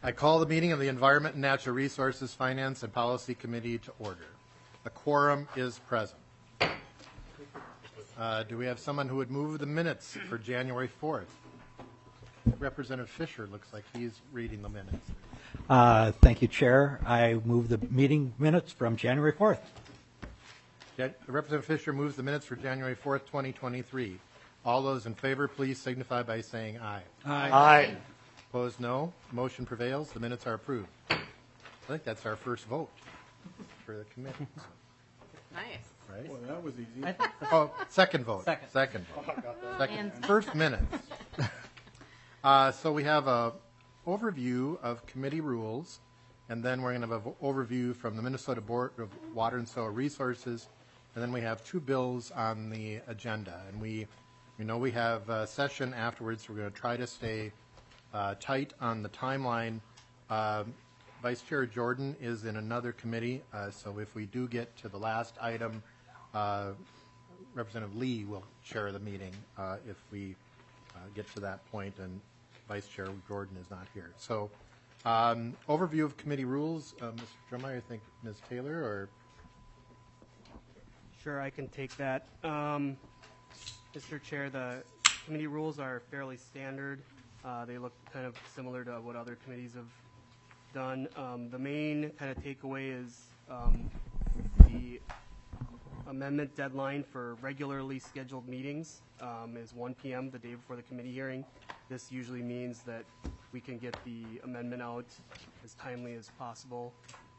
I call the meeting of the Environment and Natural Resources Finance and Policy Committee to order. A quorum is present. Do we have someone who would move the minutes for January 4th? Representative Fisher looks like he's reading the minutes. Thank you, Chair. I move the meeting minutes from January 4th. Representative Fisher moves the minutes for January 4th, 2023. All those in favor, please signify by saying aye. Aye. Aye. Opposed, no. Motion prevails. The minutes are approved. I think that's our first vote for the committee. Nice. Right? Well, that was easy. Oh, second vote. Second. vote. Second. First minutes. So we have a overview of committee rules, and then we're going to have an overview from the Minnesota Board of Water and Soil Resources, and then we have two bills on the agenda. And we know we have a session afterwards, so we're going to try to stay tight on the timeline. Vice Chair Jordan is in another committee, so if we do get to the last item, Representative Lee will chair the meeting if we get to that point, and Vice Chair Jordan is not here. So overview of committee rules. Mr. Drummeyer, I think Ms. Taylor or? Sure, I can take that. Mr. Chair, the committee rules are fairly standard. They look kind of similar to what other committees have done. The main kind of takeaway is the amendment deadline for regularly scheduled meetings is 1 p.m. the day before the committee hearing. This usually means that we can get the amendment out as timely as possible.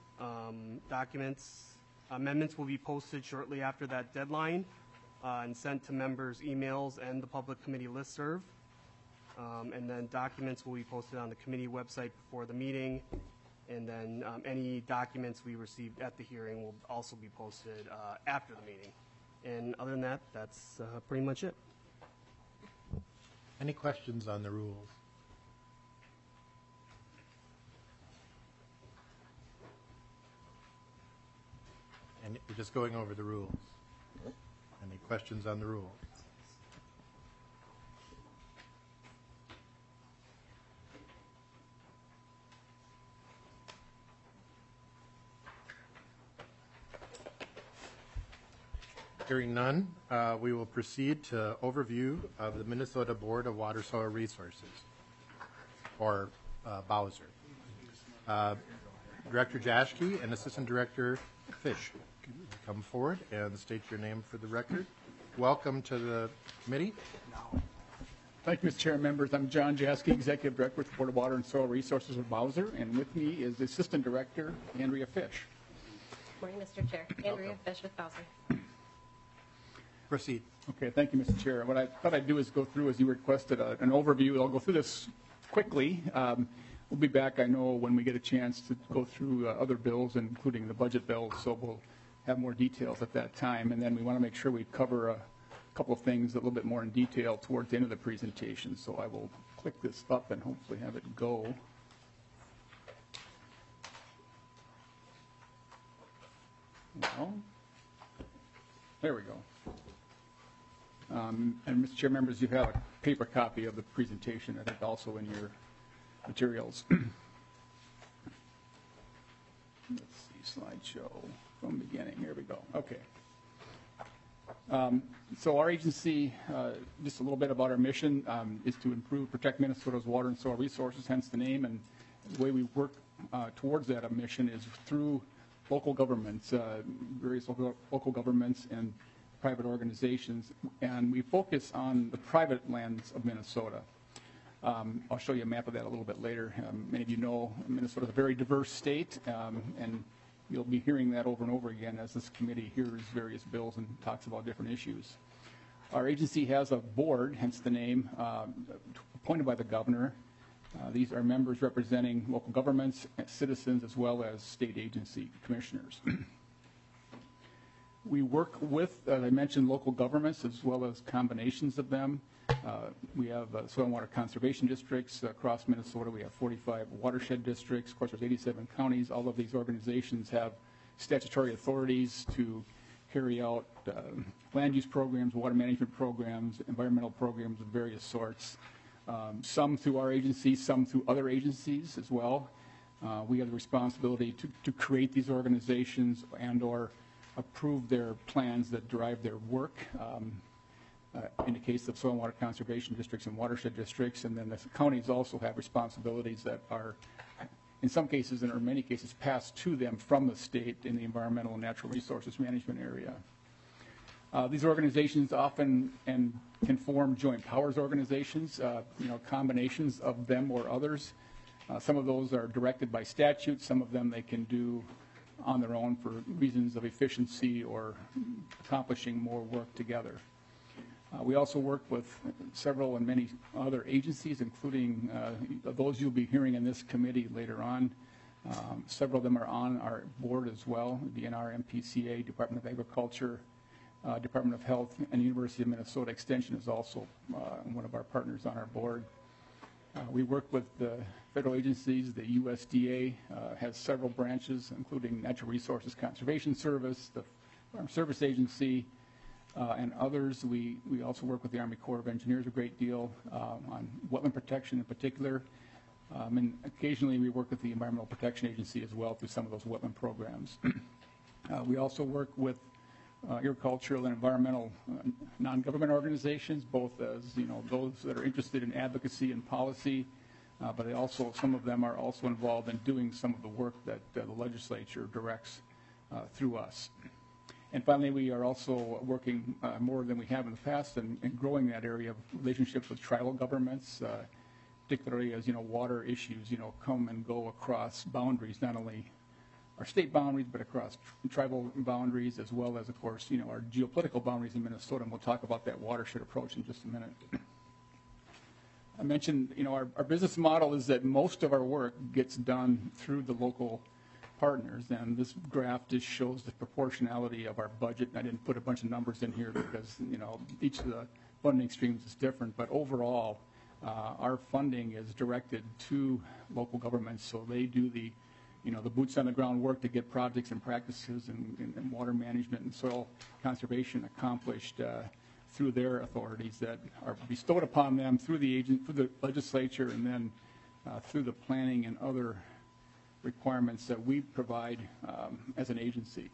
Amendments will be posted shortly after that deadline and sent to members' emails and the public committee listserv. And then documents will be posted on the committee website before the meeting. And then any documents we received at the hearing will also be posted after the meeting. And other than that, that's pretty much it. Any questions on the rules? And we're just going over the rules. Any questions on the rules? Hearing none, we will proceed to overview of the Minnesota Board of Water Soil Resources, or Bowser. Director Jaschke and Assistant Director Fish, come forward and state your name for the record. Welcome to the committee. Thank you, Mr. Chair and members. I'm John Jaschke, Executive Director with the Board of Water and Soil Resources of Bowser, and with me is the Assistant Director, Andrea Fish. Morning, Mr. Chair. Andrea Fish with Bowser. Proceed. Okay, thank you, Mr. Chair. What I thought I'd do is go through, as you requested, an overview. I'll go through this quickly. We'll be back, I know, when we get a chance to go through other bills, including the budget bills, so we'll have more details at that time. And then we want to make sure we cover a couple of things a little bit more in detail towards the end of the presentation. So I will click this up and hopefully have it go. Well, there we go. And Mr. Chair, members, you have a paper copy of the presentation, I think, also in your materials. Let's see, slideshow from beginning. Here we go. Okay. So our agency, just a little bit about our mission, is to improve, protect Minnesota's water and soil resources, hence the name. And the way we work towards that mission is through local governments, various local governments and private organizations, and we focus on the private lands of Minnesota. I'll show you a map of that a little bit later. Many of you know Minnesota is a very diverse state, and you'll be hearing that over and over again as this committee hears various bills and talks about different issues. Our agency has a board, hence the name, appointed by the governor. These are members representing local governments, citizens, as well as state agency commissioners. We work with, as I mentioned, local governments as well as combinations of them. We have soil and water conservation districts across Minnesota. We have 45 watershed districts. Of course, there's 87 counties. All of these organizations have statutory authorities to carry out land use programs, water management programs, environmental programs of various sorts. some through our agency, some through other agencies as well. We have the responsibility to create these organizations and/or approve their plans that drive their work. In the case of soil and water conservation districts and watershed districts, and then the counties also have responsibilities that are, in some cases and in many cases, passed to them from the state in the environmental and natural resources management area. These organizations often can form joint powers organizations, combinations of them or others. Some of those are directed by statute. Some of them they can do on their own for reasons of efficiency or accomplishing more work together. We also work with several and many other agencies, including those you'll be hearing in this committee later on. Several of them are on our board as well: DNR, MPCA, Department of Agriculture, Department of Health, and University of Minnesota Extension is also one of our partners on our board. We work with the federal agencies. The USDA has several branches, including Natural Resources Conservation Service, the Farm Service Agency, and others. We also work with the Army Corps of Engineers a great deal on wetland protection in particular. And occasionally we work with the Environmental Protection Agency as well through some of those wetland programs. We also work with agricultural and environmental non-government organizations, both as those that are interested in advocacy and policy, but they also, some of them are also involved in doing some of the work that the legislature directs through us. And finally, we are also working more than we have in the past in growing that area of relationships with tribal governments, particularly as water issues come and go across boundaries, not only our state boundaries, but across tribal boundaries, as well as, of course, our geopolitical boundaries in Minnesota. And we'll talk about that watershed approach in just a minute. I mentioned, our business model is that most of our work gets done through the local partners, and this graph just shows the proportionality of our budget. I didn't put a bunch of numbers in here because, each of the funding streams is different, but overall, our funding is directed to local governments, so they do the the boots on the ground work to get projects and practices and water management and soil conservation accomplished through their authorities that are bestowed upon them through the legislature, and then through the planning and other requirements that we provide as an agency.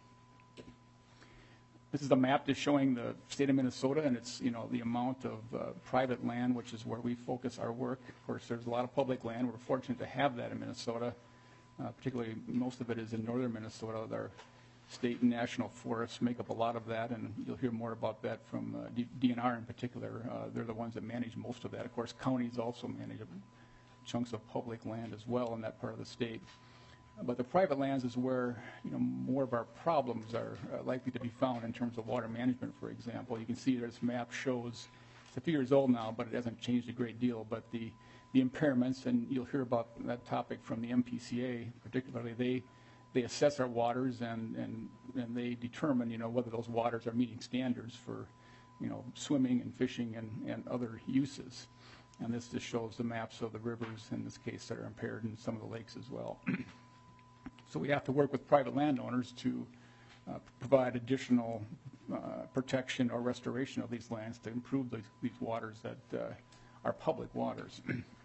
This is a map just showing the state of Minnesota, and it's the amount of private land, which is where we focus our work. Of course, there's a lot of public land. We're fortunate to have that in Minnesota. Particularly, most of it is in northern Minnesota. Our state and national forests make up a lot of that, and you'll hear more about that from DNR in particular. They're the ones that manage most of that. Of course, counties also manage chunks of public land as well in that part of the state. But the private lands is where more of our problems are likely to be found in terms of water management, for example. You can see this map shows, it's a few years old now, but it hasn't changed a great deal. But the impairments, and you'll hear about that topic from the MPCA, particularly, they assess our waters and they determine whether those waters are meeting standards for swimming and fishing and other uses. And this just shows the maps of the rivers in this case that are impaired, and some of the lakes as well. So we have to work with private landowners to provide additional protection or restoration of these lands to improve these waters that are public waters.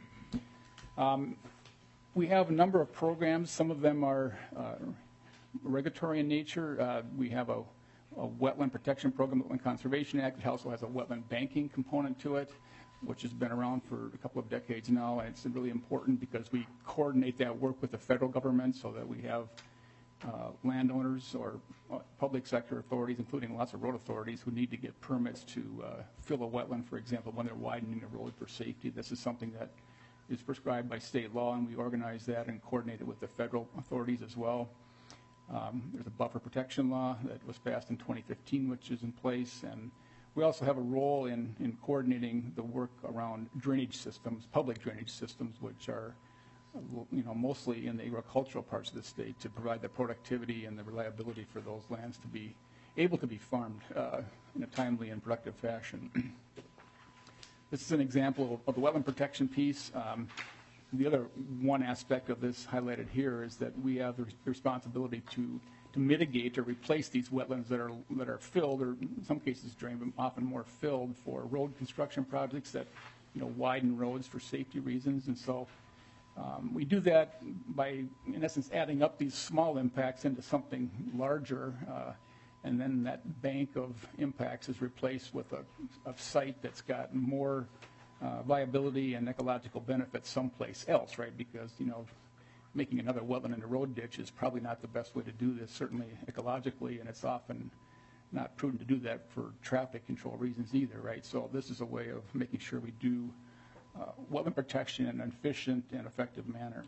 We have a number of programs. Some of them are regulatory in nature. We have a wetland protection program, the Wetland Conservation Act. It also has a wetland banking component to it, which has been around for a couple of decades now. And it's really important because we coordinate that work with the federal government so that we have landowners or public sector authorities, including lots of road authorities, who need to get permits to fill a wetland, for example, when they're widening a road for safety. This is something that is prescribed by state law, and we organize that and coordinate it with the federal authorities as well. There's a buffer protection law that was passed in 2015, which is in place, and we also have a role in coordinating the work around drainage systems, public drainage systems, which are mostly in the agricultural parts of the state, to provide the productivity and the reliability for those lands to be able to be farmed in a timely and productive fashion. This is an example of the wetland protection piece. The other one aspect of this highlighted here is that we have the responsibility to mitigate or replace these wetlands that are filled, or in some cases drained, but often more filled for road construction projects that widen roads for safety reasons. And so we do that by, in essence, adding up these small impacts into something larger, and then that bank of impacts is replaced with a site that's got more viability and ecological benefits someplace else, right? Because, making another wetland and a road ditch is probably not the best way to do this, certainly ecologically, and it's often not prudent to do that for traffic control reasons either, right? So this is a way of making sure we do wetland protection in an efficient and effective manner.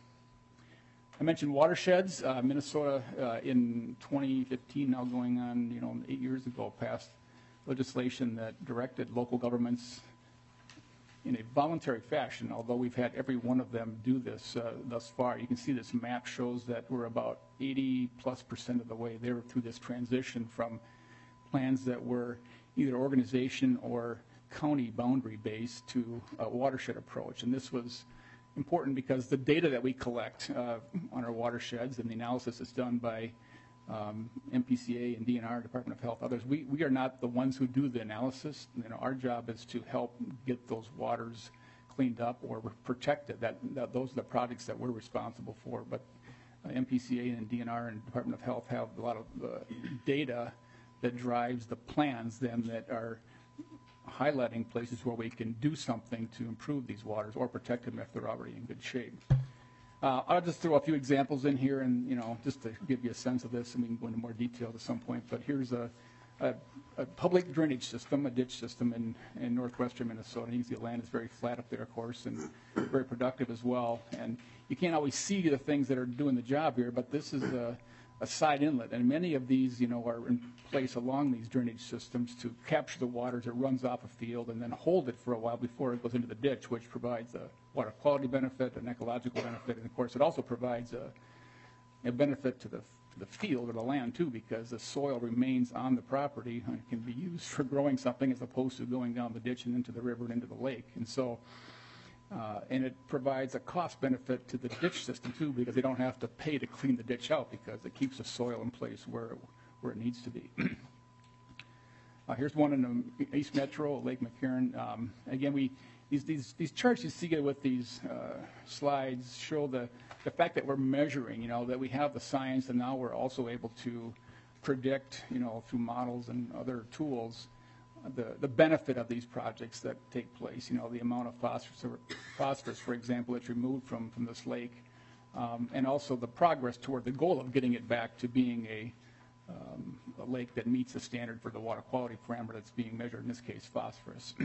I mentioned watersheds. Minnesota in 2015, now going on 8 years ago, passed legislation that directed local governments in a voluntary fashion, although we've had every one of them do this thus far. You can see this map shows that we're about 80+% of the way there through this transition from plans that were either organization or county boundary based to a watershed approach. And this was important because the data that we collect on our watersheds and the analysis that's done by MPCA and DNR, Department of Health, others, we are not the ones who do the analysis. Our job is to help get those waters cleaned up or protected. Those are the projects that we're responsible for. But MPCA and DNR and Department of Health have a lot of data that drives the plans then that are highlighting places where we can do something to improve these waters or protect them if they're already in good shape. I'll just throw a few examples in here, and just to give you a sense of this, and we can go into more detail at some point. But here's a public drainage system, a ditch system in northwestern Minnesota. You can see the land is very flat up there, of course, and very productive as well. And you can't always see the things that are doing the job here, but this is a side inlet, and many of these, are in place along these drainage systems to capture the water as it runs off a field and then hold it for a while before it goes into the ditch, which provides a water quality benefit, an ecological benefit, and of course it also provides a benefit to the field or the land too, because the soil remains on the property and can be used for growing something as opposed to going down the ditch and into the river and into the lake. And so and it provides a cost benefit to the ditch system too, because they don't have to pay to clean the ditch out because it keeps the soil in place where it needs to be. Here's one in the East Metro, Lake McCarran. Again, these charts you see with these slides show the fact that we're measuring, that we have the science, and now we're also able to predict, through models and other tools, the benefit of these projects that take place. The amount of phosphorus, for example, that's removed from this lake, and also the progress toward the goal of getting it back to being a lake that meets the standard for the water quality parameter that's being measured, in this case, phosphorus.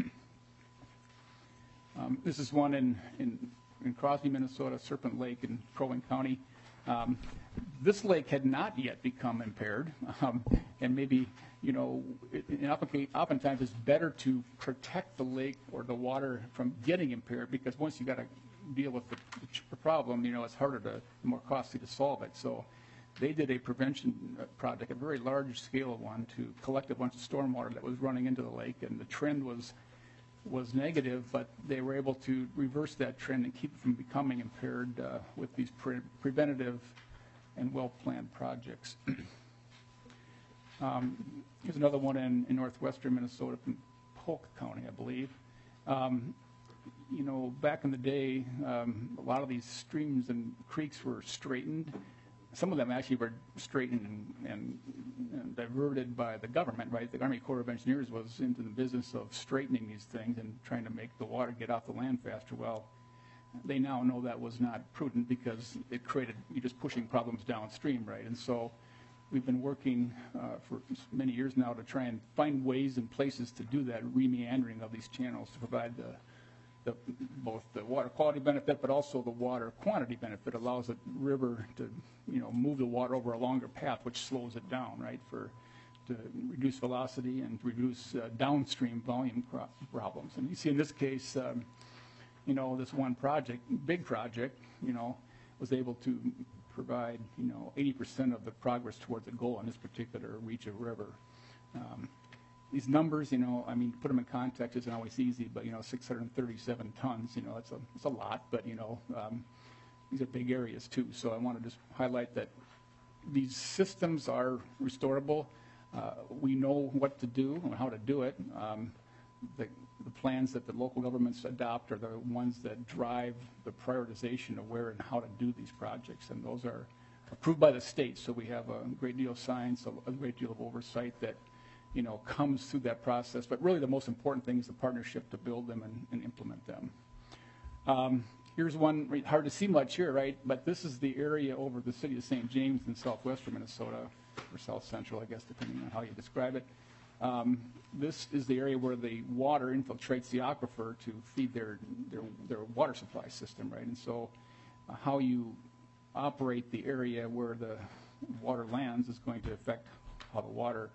This is one in Crosby, Minnesota, Serpent Lake in Crow Wing County. This lake had not yet become impaired, and maybe, oftentimes it's better to protect the lake or the water from getting impaired, because once you got to deal with the problem, it's harder more costly to solve it. So they did a prevention project, a very large scale one, to collect a bunch of stormwater that was running into the lake, and the trend was negative, but they were able to reverse that trend and keep it from becoming impaired with these preventative and well-planned projects. Here's another one in northwestern Minnesota, from Polk County, I believe. Back in the day, a lot of these streams and creeks were straightened. Some of them actually were straightened and diverted by the government, right? The Army Corps of Engineers was into the business of straightening these things and trying to make the water get off the land faster. Well, they now know that was not prudent, because it created, you're just pushing problems downstream, right? And so we've been working for many years now to try and find ways and places to do that remeandering of these channels to provide both the water quality benefit, but also the water quantity benefit. Allows the river to, move the water over a longer path, which slows it down, right, to reduce velocity and to reduce downstream volume problems. And you see in this case, this one project, big project, was able to provide, 80% of the progress towards the goal on this particular reach of river. These numbers, put them in context isn't always easy, but, 637 tons, it's a lot, but, these are big areas too. So I want to just highlight that these systems are restorable. We know what to do and how to do it. the plans that the local governments adopt are the ones that drive the prioritization of where and how to do these projects. And those are approved by the state, so we have a great deal of science, a great deal of oversight that, you know, comes through that process. But really the most important thing is the partnership to build them and implement them. Here's one, hard to see much here, right? But this is the area over the city of St. James in southwestern Minnesota, or south central, I guess, depending on how you describe it. This is the area where the water infiltrates the aquifer to feed their water supply system, right? And so how you operate the area where the water lands is going to affect how the water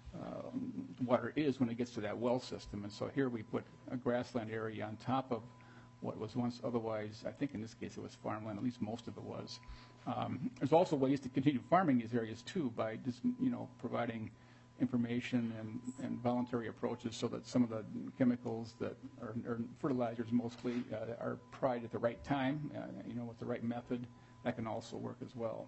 is when it gets to that well system. And so here we put a grassland area on top of what was once otherwise, I think in this case it was farmland, at least most of it was. There's also ways to continue farming these areas too by just, you know, providing information and voluntary approaches so that some of the chemicals that are fertilizers mostly are applied at the right time, you know, with the right method. That can also work as well.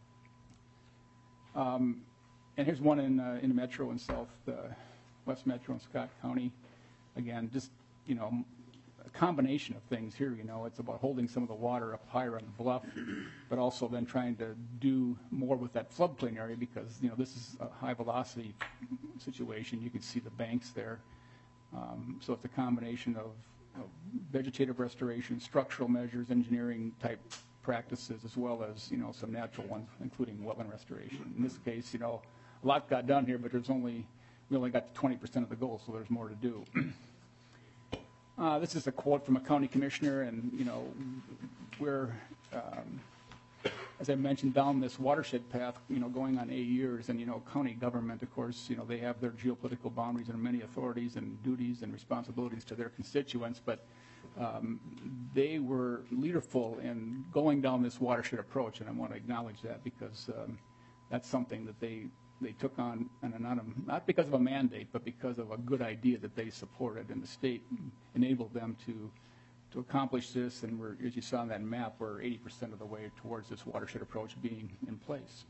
And here's one in the metro in west metro in Scott County. Again, just, you know, a combination of things here. You know, it's about holding some of the water up higher on the bluff, but also then trying to do more with that floodplain area because, you know, this is a high velocity situation. You can see the banks there. So it's a combination of vegetative restoration, structural measures, engineering type practices, as well as, you know, some natural ones, including wetland restoration. In this case, you know, a lot got done here, but we only got to 20% of the goal, so there's more to do. This is a quote from a county commissioner, and, you know, we're, as I mentioned, down this watershed path, you know, going on 8 years, and, you know, county government, of course, you know, they have their geopolitical boundaries and many authorities and duties and responsibilities to their constituents, but they were leaderful in going down this watershed approach, and I want to acknowledge that because that's something that they took on, and not because of a mandate, but because of a good idea that they supported, and the state enabled them to accomplish this, and we're, as you saw on that map, we're 80% of the way towards this watershed approach being in place.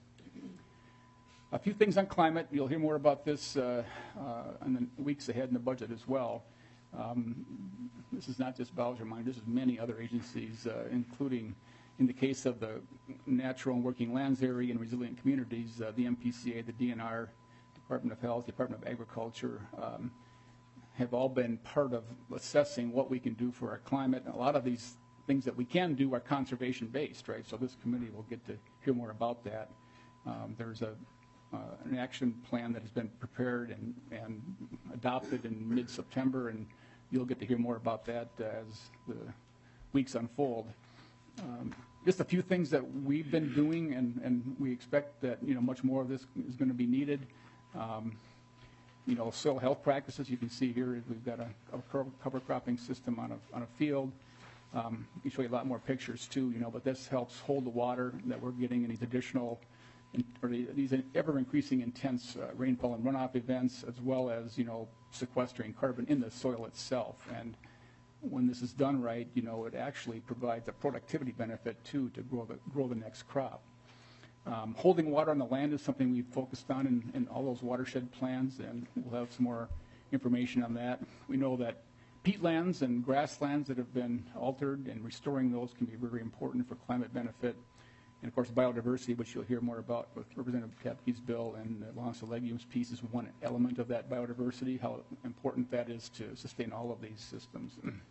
A few things on climate. You'll hear more about this in the weeks ahead in the budget as well. This is not just Bowser Mine, this is many other agencies, including in the case of the natural and working lands area and resilient communities, the MPCA, the DNR, Department of Health, Department of Agriculture, have all been part of assessing what we can do for our climate. And a lot of these things that we can do are conservation based, right? So this committee will get to hear more about that. There's an action plan that has been prepared and adopted in mid-September, and you'll get to hear more about that as the weeks unfold. Just a few things that we've been doing, and we expect that, you know, much more of this is going to be needed. You know, soil health practices. You can see here we've got a cover cropping system on a field. I can show you a lot more pictures too. You know, but this helps hold the water that we're getting in these additional, or these ever increasing intense rainfall and runoff events, as well as, you know, sequestering carbon in the soil itself. And when this is done right, you know, it actually provides a productivity benefit too to grow the next crop. Holding water on the land is something we've focused on in all those watershed plans, and we'll have some more information on that. We know that peatlands and grasslands that have been altered, and restoring those can be very important for climate benefit. And of course, biodiversity, which you'll hear more about with Representative Kapke's bill, and the Longs to Legumes piece is one element of that biodiversity, how important that is to sustain all of these systems.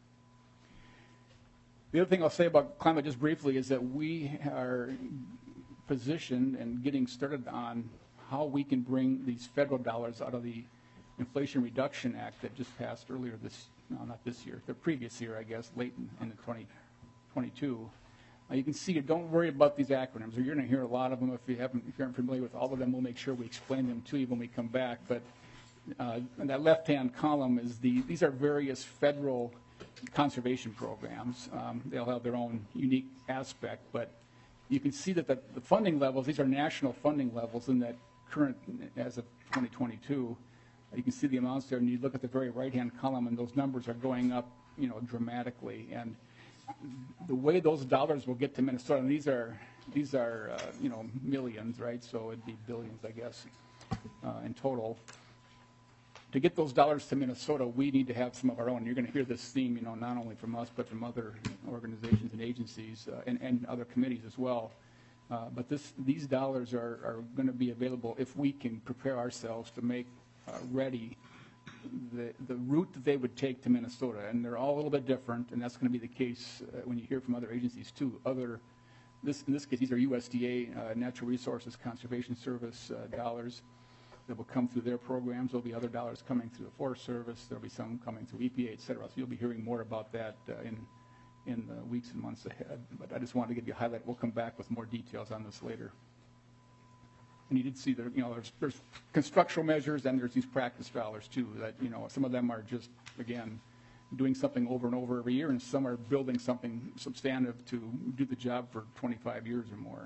The other thing I'll say about climate just briefly is that we are positioned and getting started on how we can bring these federal dollars out of the Inflation Reduction Act that just passed earlier not this year, the previous year, I guess, late in 2022. You can see, don't worry about these acronyms. You're going to hear a lot of them. If you aren't familiar with all of them, we'll make sure we explain them to you when we come back. But in that left-hand column is these are various federal conservation programs. They'll have their own unique aspect, but you can see that the funding levels, these are national funding levels in that current, as of 2022. You can see the amounts there, and you look at the very right-hand column, and those numbers are going up, you know, dramatically. And the way those dollars will get to Minnesota, and these are you know, millions, right? So it'd be billions, I guess, in total. to get those dollars to Minnesota, we need to have some of our own. You're going to hear this theme, not only from us, but from other organizations and agencies and other committees as well. But these dollars are going to be available if we can prepare ourselves to make ready the route that they would take to Minnesota. And they're all a little bit different, and that's going to be the case when you hear from other agencies too. In this case, these are USDA Natural Resources Conservation Service dollars that will come through their programs. There'll be other dollars coming through the Forest Service. There'll be some coming through EPA, et cetera. So you'll be hearing more about that in the weeks and months ahead. But I just wanted to give you a highlight. We'll come back with more details on this later. And you did see there, there's constructional measures and there's these practice dollars too. That some of them are just again doing something over and over every year, and some are building something substantive to do the job for 25 years or more.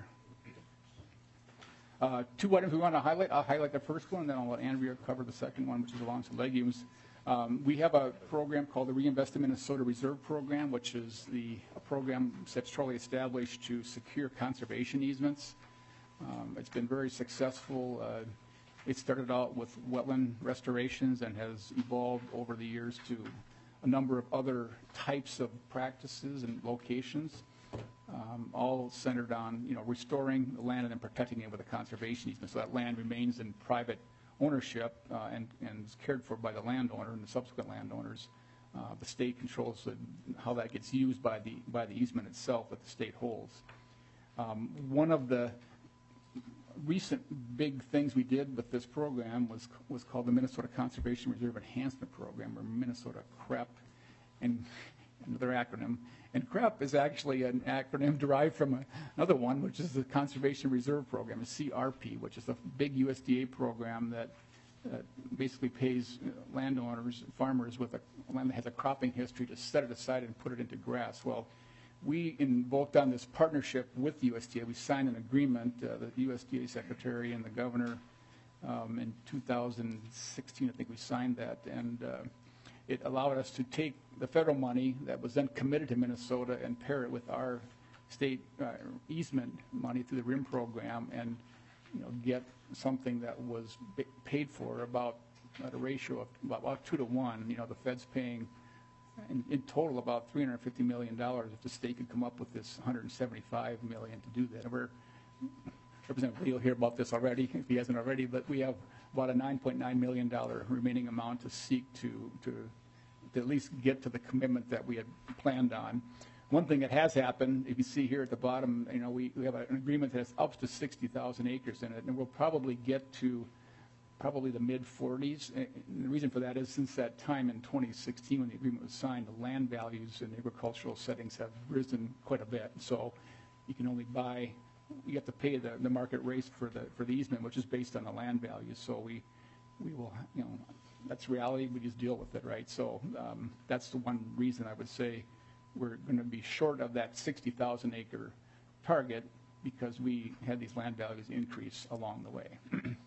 2 items we want to highlight. I'll highlight the first one, and then I'll let Andrea cover the second one, which is along some legumes. We have a program called the Reinvest in Minnesota Reserve Program, which is a program statutorily established to secure conservation easements. It's been very successful. It started out with wetland restorations and has evolved over the years to a number of other types of practices and locations, all centered on restoring the land and then protecting it with a conservation easement, so that land remains in private ownership and is cared for by the landowner and the subsequent landowners. The state controls how that gets used by the easement itself that the state holds. One of the recent big things we did with this program was called the Minnesota Conservation Reserve Enhancement Program, or Minnesota CREP, and another acronym. And CREP is actually an acronym derived from another one, which is the Conservation Reserve Program, CRP, which is a big USDA program that basically pays landowners, farmers with land that has a cropping history to set it aside and put it into grass. Well, we invoked on this partnership with the USDA. We signed an agreement, the USDA secretary and the governor, in 2016, I think we signed that, and it allowed us to take the federal money that was then committed to Minnesota and pair it with our state easement money through the RIM program, and get something that was paid for about at a ratio of about 2 to 1. The Fed's paying in total about $350 million if the state could come up with this $175 million to do that. And Representative Lee will hear about this already if he hasn't already, but we have about a $9.9 million remaining amount to seek to at least get to the commitment that we had planned on. One thing that has happened, if you see here at the bottom, we have an agreement that has up to 60,000 acres in it, and we'll probably get to the mid-40s. And the reason for that is since that time in 2016 when the agreement was signed, the land values in agricultural settings have risen quite a bit. So you can only you have to pay the market rate for the easement, which is based on the land values. So we will, that's reality. We just deal with it, right? So that's the one reason I would say we're going to be short of that 60,000 acre target, because we had these land values increase along the way.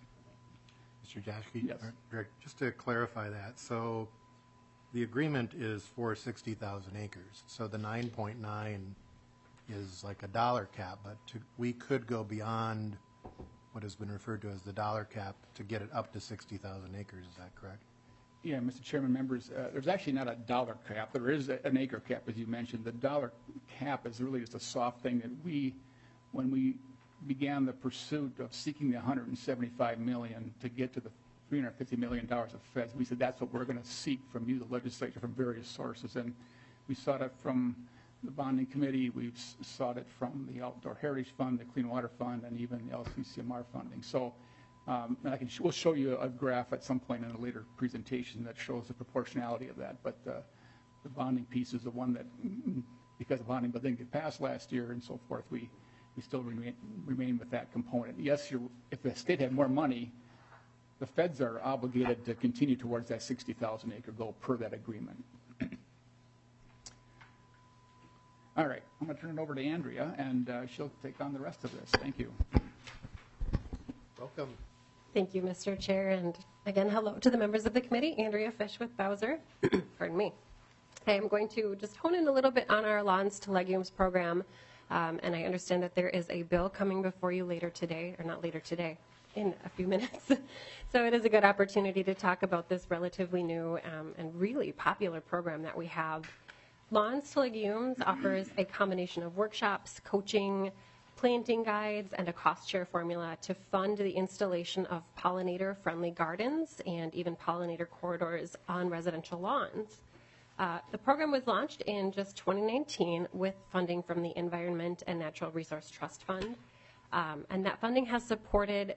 Mr. Jaschke? Yes. Just to clarify that, so the agreement is for 60,000 acres. So the 9.9 is like a dollar cap, but we could go beyond what has been referred to as the dollar cap to get it up to 60,000 acres. Is that correct? Yeah, Mr. Chairman, members, there's actually not a dollar cap. There is an acre cap, as you mentioned. The dollar cap is really just a soft thing that when we began the pursuit of seeking the $175 million to get to the $350 million of feds, we said that's what we're going to seek from you, the legislature, from various sources. And we sought it from the bonding committee, we've sought it from the Outdoor Heritage Fund, the Clean Water Fund, and even the LCCMR funding. So we'll show you a graph at some point in a later presentation that shows the proportionality of that. But the bonding piece is the one that, because the bonding didn't get passed last year and so forth, we still remain with that component. Yes, if the state had more money, the feds are obligated to continue towards that 60,000 acre goal per that agreement. All right, I'm going to turn it over to Andrea, and she'll take on the rest of this. Thank you. Welcome. Thank you, Mr. Chair. And again, hello to the members of the committee. Andrea Fish with Bowser. Pardon me. I am going to just hone in a little bit on our Lawns to Legumes program. And I understand that there is a bill coming before you later today, or not later today, in a few minutes. So it is a good opportunity to talk about this relatively new and really popular program that we have. Lawns to Legumes offers a combination of workshops, coaching, planting guides, and a cost share formula to fund the installation of pollinator-friendly gardens and even pollinator corridors on residential lawns. The program was launched in just 2019 with funding from the Environment and Natural Resource Trust Fund. And that funding has supported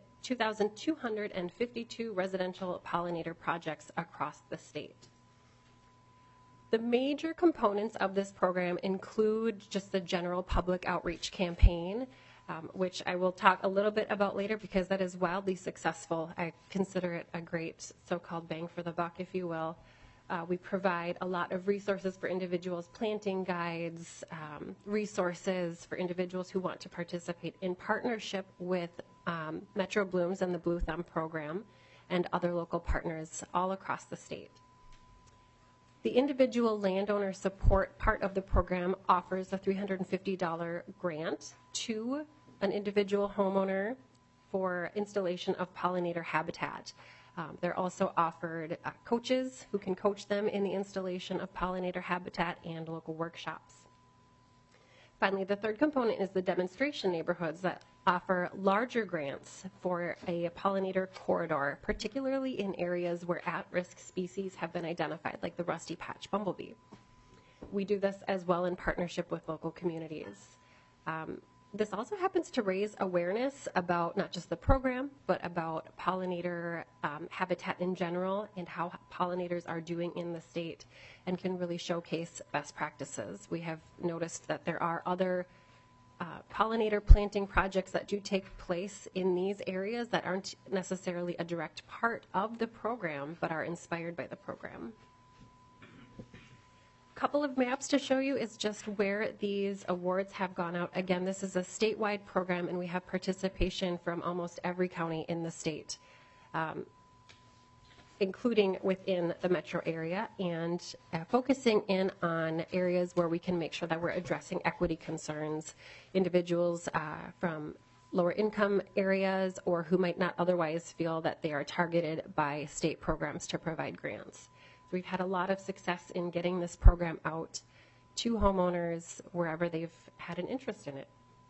2,252 residential pollinator projects across the state. The major components of this program include just the general public outreach campaign, which I will talk a little bit about later because that is wildly successful. I consider it a great so-called bang for the buck, if you will. We provide a lot of resources for individuals, planting guides, resources for individuals who want to participate in partnership with Metro Blooms and the Blue Thumb program and other local partners all across the state. The individual landowner support part of the program offers a $350 grant to an individual homeowner for installation of pollinator habitat. They're also offered coaches who can coach them in the installation of pollinator habitat and local workshops. Finally, the third component is the demonstration neighborhoods that offer larger grants for a pollinator corridor, particularly in areas where at-risk species have been identified, like the rusty patch bumblebee. We do this as well in partnership with local communities. This also happens to raise awareness about not just the program, but about pollinator habitat in general and how pollinators are doing in the state and can really showcase best practices. We have noticed that there are other pollinator planting projects that do take place in these areas that aren't necessarily a direct part of the program, but are inspired by the program. Couple of maps to show you is just where these awards have gone out. Again, this is a statewide program and we have participation from almost every county in the state, including within the metro area, and focusing in on areas where we can make sure that we're addressing equity concerns, individuals from lower income areas or who might not otherwise feel that they are targeted by state programs to provide grants. We've had a lot of success in getting this program out to homeowners wherever they've had an interest in it.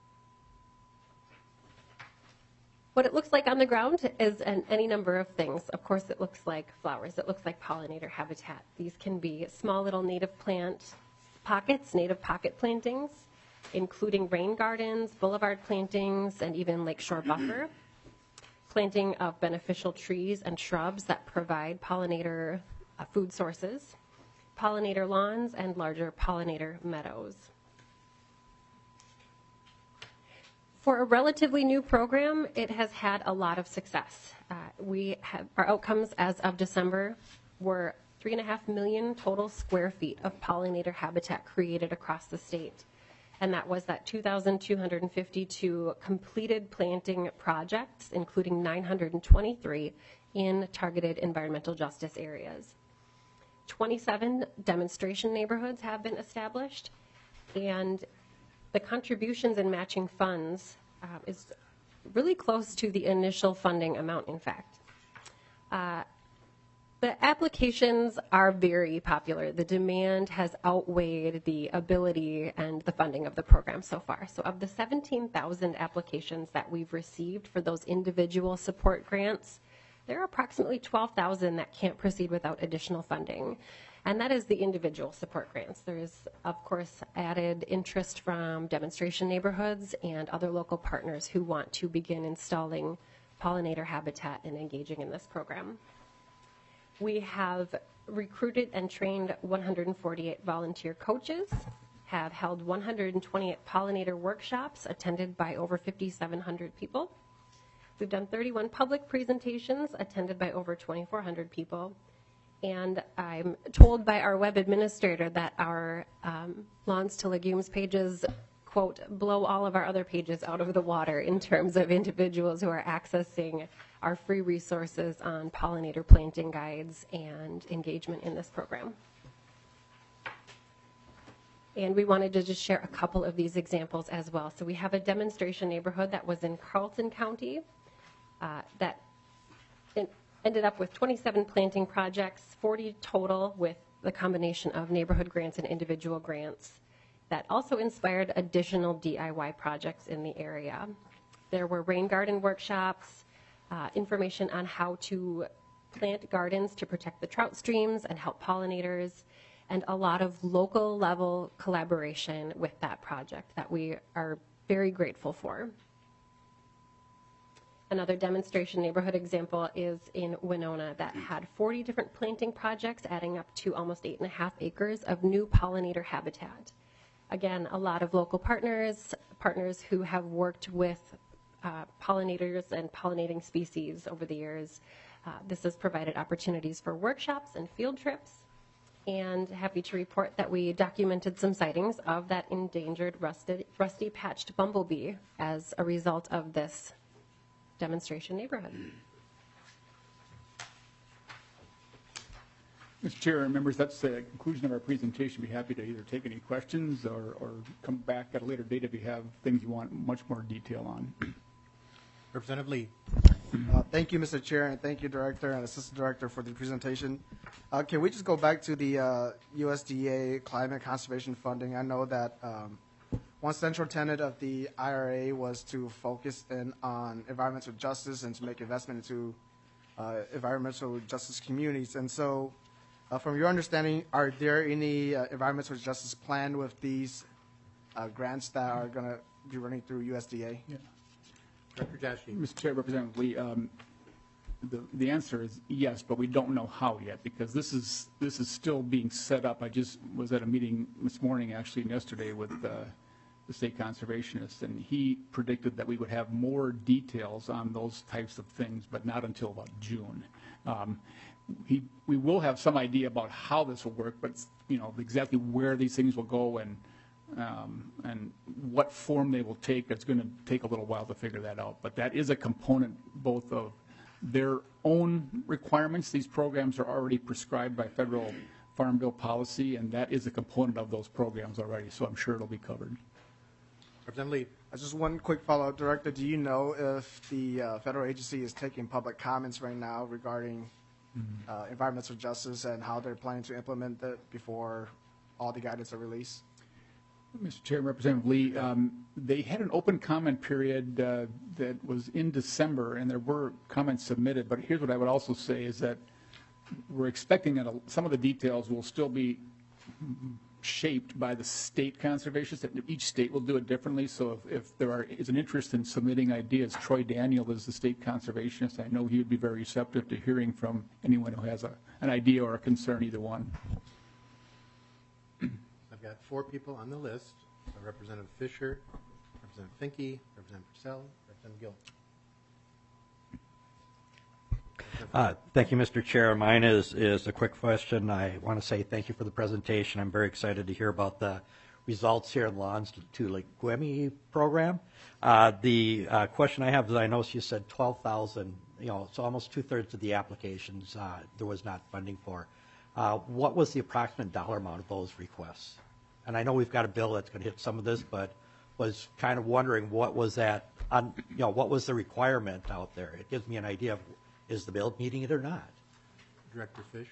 What it looks like on the ground is any number of things. Of course, it looks like flowers. It looks like pollinator habitat. These can be small little native plant pockets, native pocket plantings, including rain gardens, boulevard plantings, and even lakeshore buffer. Planting of beneficial trees and shrubs that provide pollinator food sources, pollinator lawns, and larger pollinator meadows. For a relatively new program, it has had a lot of success. Our outcomes as of December were 3.5 million total square feet of pollinator habitat created across the state. And that was that 2,252 completed planting projects, including 923 in targeted environmental justice areas. 27 demonstration neighborhoods have been established, and the contributions and matching funds is really close to the initial funding amount, in fact. The applications are very popular. The demand has outweighed the ability and the funding of the program so far. So of the 17,000 applications that we've received for those individual support grants, there are approximately 12,000 that can't proceed without additional funding. And that is the individual support grants. There is, of course, added interest from demonstration neighborhoods and other local partners who want to begin installing pollinator habitat and engaging in this program. We have recruited and trained 148 volunteer coaches, have held 128 pollinator workshops attended by over 5,700 people. We've done 31 public presentations attended by over 2,400 people. And I'm told by our web administrator that our Lawns to Legumes pages, quote, blow all of our other pages out of the water in terms of individuals who are accessing our free resources on pollinator planting guides and engagement in this program. And we wanted to just share a couple of these examples as well. So we have a demonstration neighborhood that was in Carlton County. that ended up with 27 planting projects, 40 total with the combination of neighborhood grants and individual grants. That also inspired additional DIY projects in the area. There were rain garden workshops, information on how to plant gardens to protect the trout streams and help pollinators, and a lot of local level collaboration with that project that we are very grateful for. Another demonstration neighborhood example is in Winona that had 40 different planting projects adding up to almost 8.5 acres of new pollinator habitat. Again, a lot of local partners who have worked with pollinators and pollinating species over the years. This has provided opportunities for workshops and field trips, and happy to report that we documented some sightings of that endangered rusty patched bumblebee as a result of this demonstration neighborhood. Mr. Chair and members, that's the conclusion of our presentation. Be happy to either take any questions or come back at a later date if you have things you want much more detail on. Representative Lee. Thank you, Mr. Chair, and thank you, Director and Assistant Director, for the presentation. Can we just go back to the USDA climate conservation funding? I know that one central tenet of the IRA was to focus in on environmental justice and to make investment into environmental justice communities. And so, from your understanding, are there any environmental justice planned with these grants that are going to be running through USDA? Yeah. Dr. Jaschke. Mr. Chair, Representative Lee, the answer is yes, but we don't know how yet because this is still being set up. I just was at a meeting this morning, actually, and yesterday with the state conservationist, and he predicted that we would have more details on those types of things, but not until about June. We will have some idea about how this will work, but exactly where these things will go and what form they will take, it's going to take a little while to figure that out. But that is a component both of their own requirements. These programs are already prescribed by federal Farm Bill policy, and that is a component of those programs already, so I'm sure it'll be covered. Representative Lee. Just one quick follow-up, Director. Do you know if the federal agency is taking public comments right now regarding environmental justice and how they're planning to implement it before all the guidance are released? Mr. Chair, Representative Lee, they had an open comment period that was in December, and there were comments submitted. But here's what I would also say is that we're expecting that some of the details will still be shaped by the state conservationists. That each state will do it differently. So if there is an interest in submitting ideas, Troy Daniel is the state conservationist. I know he would be very receptive to hearing from anyone who has an idea or a concern, either one. I've got 4 people on the list. Representative Fisher, Representative Finke, Representative Purcell, Representative Gill. Thank you, Mr. Chair. Mine is a quick question. I want to say thank you for the presentation. I'm very excited to hear about the results here in Lawns to Lake Gwemi program. The question I have is I noticed you said 12,000, so almost 2/3 of the applications there was not funding for. What was the approximate dollar amount of those requests? And I know we've got a bill that's going to hit some of this, but was kind of wondering what was that, what was the requirement out there? It gives me an idea of is the bill meeting it or not? Director Fish.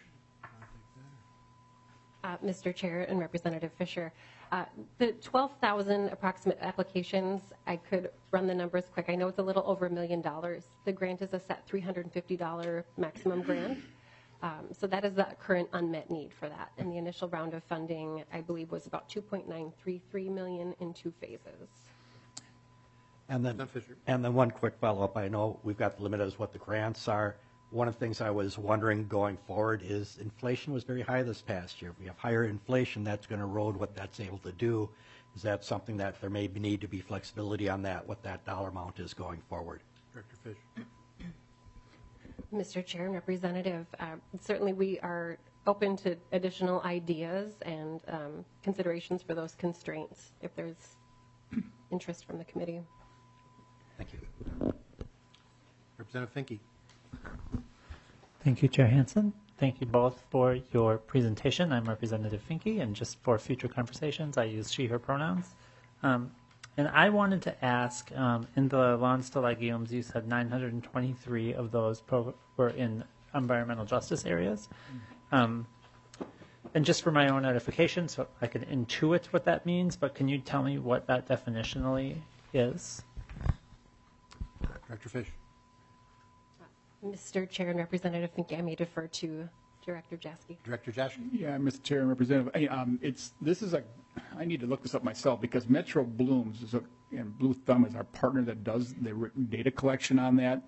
Mr. Chair and Representative Fisher, the 12,000 approximate applications, I could run the numbers quick. I know it's a little over $1 million. The grant is a set $350 maximum grant. So that is the current unmet need for that. And the initial round of funding, I believe, was about $2.933 million in 2 phases. And then one quick follow-up. I know we've got the limit as what the grants are. One of the things I was wondering going forward is inflation was very high this past year. If we have higher inflation, that's going to erode what that's able to do. Is that something that there may need to be flexibility on that, what that dollar amount is going forward? Director Fish. Mr. Chair and Representative, certainly we are open to additional ideas and considerations for those constraints if there's interest from the committee. Thank you. Representative Finke. Thank you, Chair Hansen. Thank you both for your presentation. I'm Representative Finke, and just for future conversations, I use she, her pronouns. And I wanted to ask, in the Lawns to Legumes, you said 923 of those were in environmental justice areas. And just for my own edification, so I can intuit what that means, but can you tell me what that definitionally is? Director Fish. Mr. Chair and Representative Finke, I may defer to Director Jaski. Director Jaschke. Yeah, Mr. Chair and Representative, I need to look this up myself because Metro Blooms and Blue Thumb is our partner that does the data collection on that.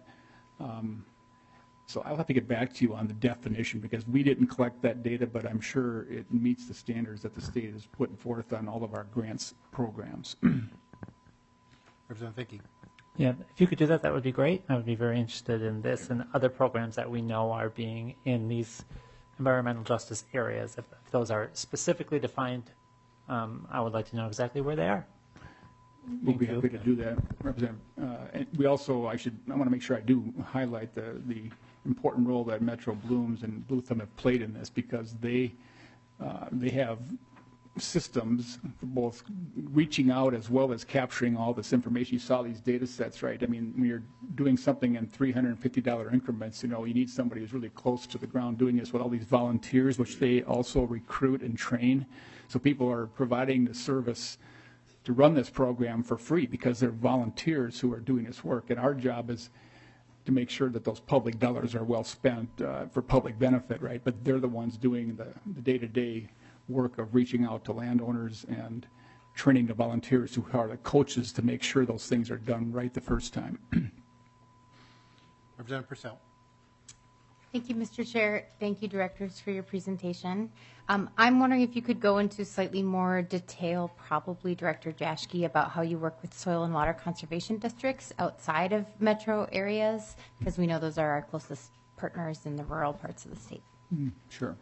So I'll have to get back to you on the definition because we didn't collect that data, but I'm sure it meets the standards that the state is putting forth on all of our grants programs. Representative Finke. Yeah, if you could do that, that would be great. I would be very interested in this and other programs that we know are being in these environmental justice areas. If those are specifically defined, I would like to know exactly where they are. We'll be happy to do that, Representative. And we also, I want to make sure I do highlight the important role that Metro Blooms and Blue Thumb have played in this because they have systems for both reaching out as well as capturing all this information. You saw these data sets, right? I mean, when you're doing something in $350 increments, you need somebody who's really close to the ground doing this with all these volunteers, which they also recruit and train. So people are providing the service to run this program for free because they're volunteers who are doing this work. And our job is to make sure that those public dollars are well spent for public benefit, right? But they're the ones doing the day-to-day work of reaching out to landowners and training the volunteers who are the coaches to make sure those things are done right the first time. Representative Purcell. Thank you, Mr. Chair. Thank you, directors, for your presentation. I'm wondering if you could go into slightly more detail, probably Director Jaschke, about how you work with soil and water conservation districts outside of metro areas, because we know those are our closest partners in the rural parts of the state. Sure.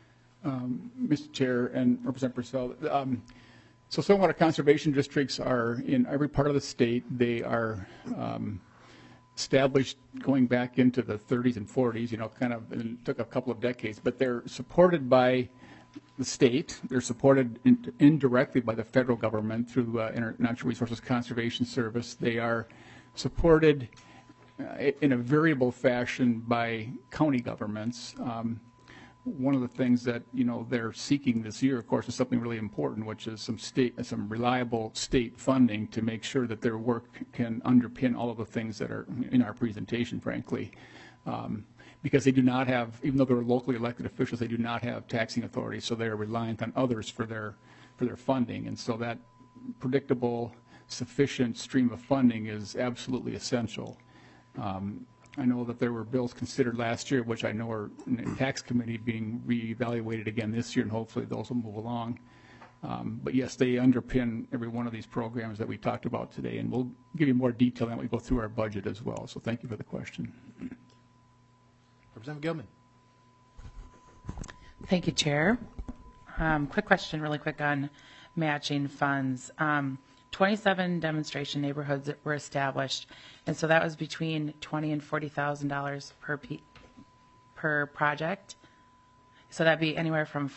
Mr. Chair and Representative Purcell, so soil and water conservation districts are in every part of the state. They are established going back into the 30s and 40s, and it took a couple of decades, but they're supported by the state. They're supported indirectly by the federal government through Natural Resources Conservation Service. They are supported in a variable fashion by county governments. One of the things that they're seeking this year, of course, is something really important, which is some reliable state funding to make sure that their work can underpin all of the things that are in our presentation, frankly, because they do not have, even though they're locally elected officials, they do not have taxing authority, so they are reliant on others for their funding, and so that predictable, sufficient stream of funding is absolutely essential. I know that there were bills considered last year, which I know are in the tax committee being reevaluated again this year, and hopefully those will move along. But yes, they underpin every one of these programs that we talked about today, and we'll give you more detail when we go through our budget as well. So thank you for the question. Representative Gilman. Thank you, Chair. Quick question, really quick on matching funds. 27 demonstration neighborhoods that were established, and so that was between $20,000 and $40,000 per project. So that'd be anywhere from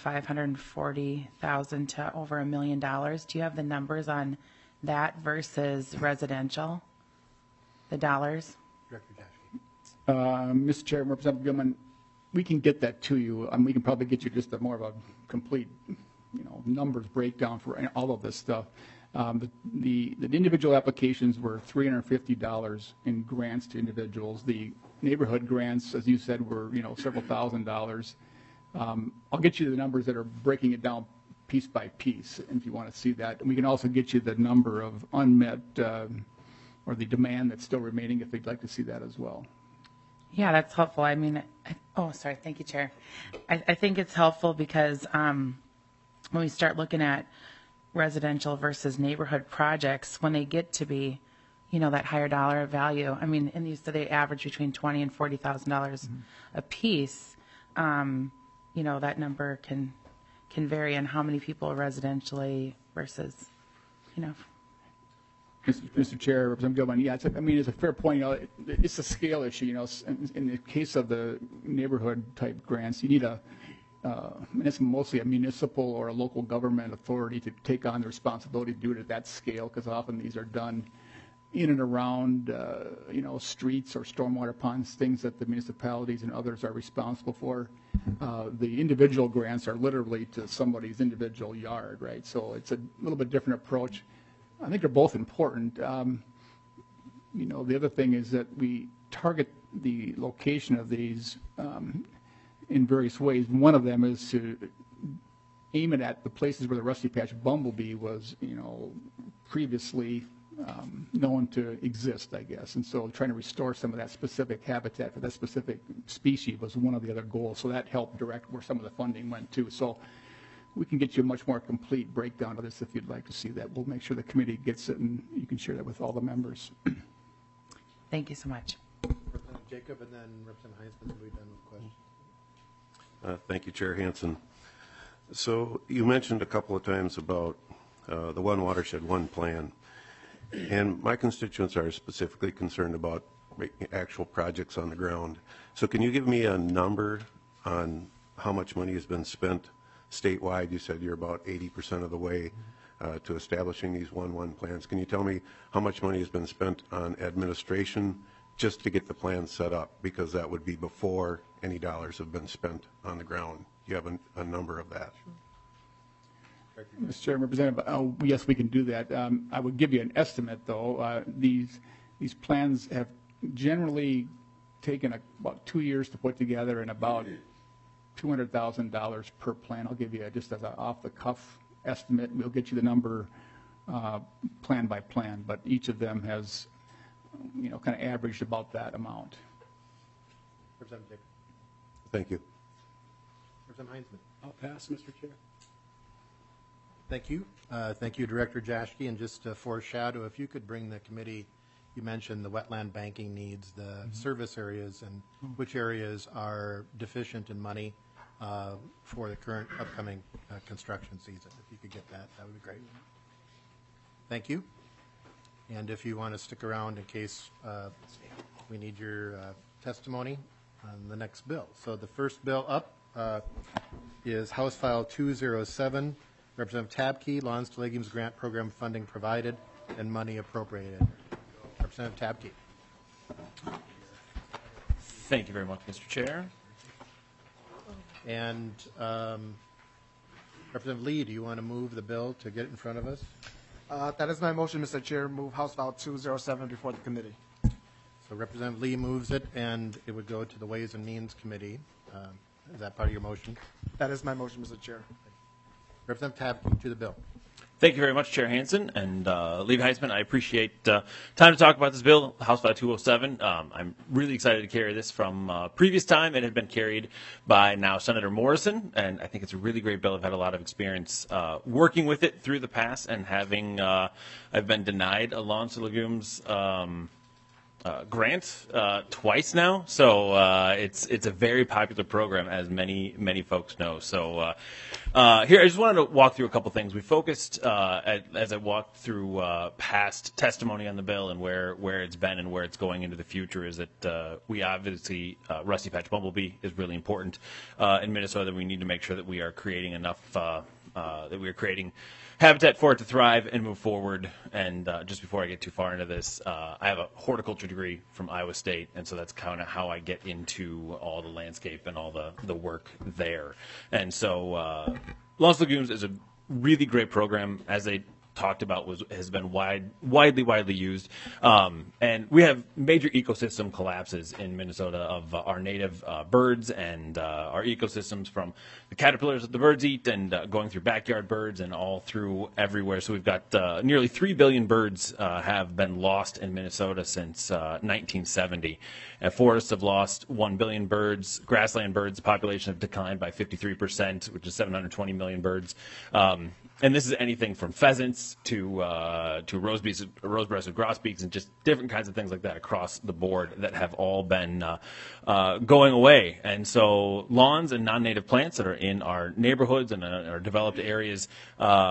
$540,000 to over $1 million. Do you have the numbers on that versus residential? The dollars? Director Jaschke. Mr. Chair, Representative Gilman, we can get that to you. We can probably get you just more of a complete, numbers breakdown for all of this stuff. The individual applications were $350 in grants to individuals. The neighborhood grants, as you said, were several $1,000s. I'll get you the numbers that are breaking it down piece by piece, if you want to see that. And we can also get you the number of unmet or the demand that's still remaining, if you'd like to see that as well. Yeah, that's helpful. Thank you, Chair. I think it's helpful because when we start looking at residential versus neighborhood projects, when they get to be, that higher dollar value, and you said they average between $20,000 and $40,000 a piece, that number can vary on how many people residentially versus, Mr. Chair, Representative Gilman, yeah, it's a fair point. It's a scale issue. In the case of the neighborhood type grants, you need and it's mostly a municipal or a local government authority to take on the responsibility to do it at that scale, because often these are done in and around, streets or stormwater ponds, things that the municipalities and others are responsible for. The individual grants are literally to somebody's individual yard, right? So it's a little bit different approach. I think they're both important. The other thing is that we target the location of these in various ways. One of them is to aim it at the places where the rusty patch bumblebee was, previously known to exist, I guess. And so trying to restore some of that specific habitat for that specific species was one of the other goals. So that helped direct where some of the funding went to. So we can get you a much more complete breakdown of this if you'd like to see that. We'll make sure the committee gets it and you can share that with all the members. Thank you so much. Representative Jacob and then Representative Heisman will be done with questions. Thank you, Chair Hansen. So you mentioned a couple of times about the One Watershed, One Plan. And my constituents are specifically concerned about actual projects on the ground. So can you give me a number on how much money has been spent statewide? You said you're about 80% of the way to establishing these 1-1 plans. Can you tell me how much money has been spent on administration just to get the plan set up? Because that would be before any dollars have been spent on the ground. Do you have a number of that? Mr. Chairman, Representative, yes, we can do that. I would give you an estimate, though. These plans have generally taken about 2 years to put together and about $200,000 per plan. I'll give you just as an off-the-cuff estimate. We'll get you the number plan by plan, but each of them has, kind of averaged about that amount. Representative Jacob. Thank you. Representative Heisman. I'll pass, Mr. Chair. Thank you. Thank you, Director Jaschke. And just to foreshadow, if you could bring the committee, you mentioned the wetland banking needs, the service areas, and which areas are deficient in money for the current upcoming construction season. If you could get that, that would be great. Thank you. And if you want to stick around in case we need your testimony on the next bill. So the first bill up is House File 207. Representative Tabke, Lawns to Legumes Grant Program funding provided and money appropriated. Representative Tabke. Thank you very much, Mr. Chair. And Representative Lee, do you want to move the bill to get it in front of us? That is my motion, Mr. Chair. Move House File 207 before the committee. So Representative Lee moves it, and it would go to the Ways and Means Committee. Is that part of your motion? That is my motion, Mr. Chair. Representative Tabke to the bill. Thank you very much, Chair Hansen and Lee Heisman. I appreciate time to talk about this bill, House File 207. I'm really excited to carry this from previous time. It had been carried by now Senator Morrison, and I think it's a really great bill. I've had a lot of experience working with it through the past and having I've been denied a Lawns to Legumes grant twice now, so it's a very popular program, as many folks know. So here I just wanted to walk through a couple things. We focused as I walked through past testimony on the bill and where it's been and where it's going into the future is that we obviously rusty patch bumblebee is really important in Minnesota. We need to make sure that we are creating enough that we are creating habitat for it to thrive and move forward. And just before I get too far into this, I have a horticulture degree from Iowa State, and so that's kind of how I get into all the landscape and all the work there. And so Lawns to Legumes is a really great program, as they talked about, has been widely used, and we have major ecosystem collapses in Minnesota of our native birds and our ecosystems, from the caterpillars that the birds eat and going through backyard birds and all through everywhere. So we've got nearly 3 billion birds have been lost in Minnesota since 1970. And forests have lost 1 billion birds. Grassland birds population have declined by 53%, which is 720 million birds. And this is anything from pheasants to rose-breasted grosbeaks and just different kinds of things like that across the board that have all been going away. And so lawns and non-native plants that are in our neighborhoods and our developed areas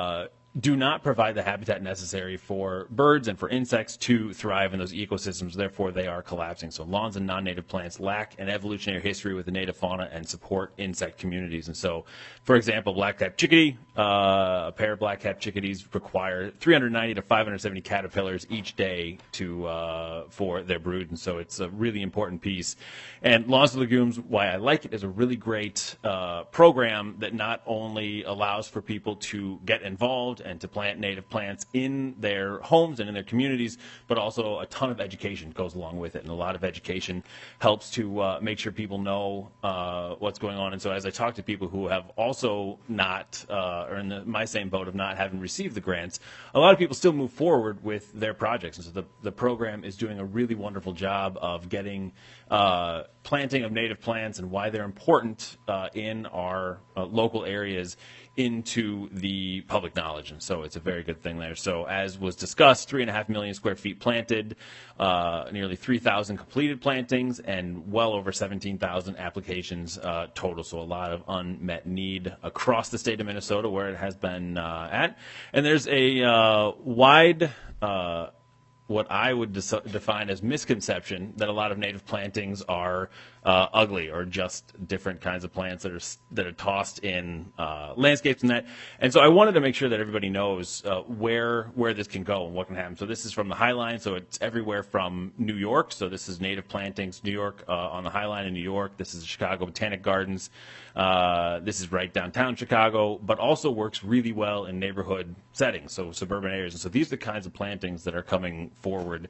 do not provide the habitat necessary for birds and for insects to thrive in those ecosystems. Therefore, they are collapsing. So lawns and non-native plants lack an evolutionary history with the native fauna and support insect communities. And so, for example, black-capped chickadee, a pair of black-capped chickadees require 390 to 570 caterpillars each day for their brood. And so it's a really important piece. And Lawns and Legumes, why I like it, is a really great program that not only allows for people to get involved and to plant native plants in their homes and in their communities, but also a ton of education goes along with it. And a lot of education helps to make sure people know what's going on. And so as I talk to people who have also not, or in my same boat of not having received the grants, a lot of people still move forward with their projects. And so the program is doing a really wonderful job of getting planting of native plants and why they're important in our local areas into the public knowledge. And so it's a very good thing there. So as was discussed, 3.5 million square feet planted, nearly 3,000 completed plantings, and well over 17,000 applications total. So a lot of unmet need across the state of Minnesota where it has been at. And there's a wide what I would define as misconception that a lot of native plantings are ugly or just different kinds of plants that are tossed in landscapes and that. And so I wanted to make sure that everybody knows where this can go and what can happen. So this is from the High Line, so it's everywhere from New York. So this is native plantings, New York, on the High Line in New York. This is the Chicago Botanic Gardens. This is right downtown Chicago, but also works really well in neighborhood settings, so suburban areas. And so these are the kinds of plantings that are coming forward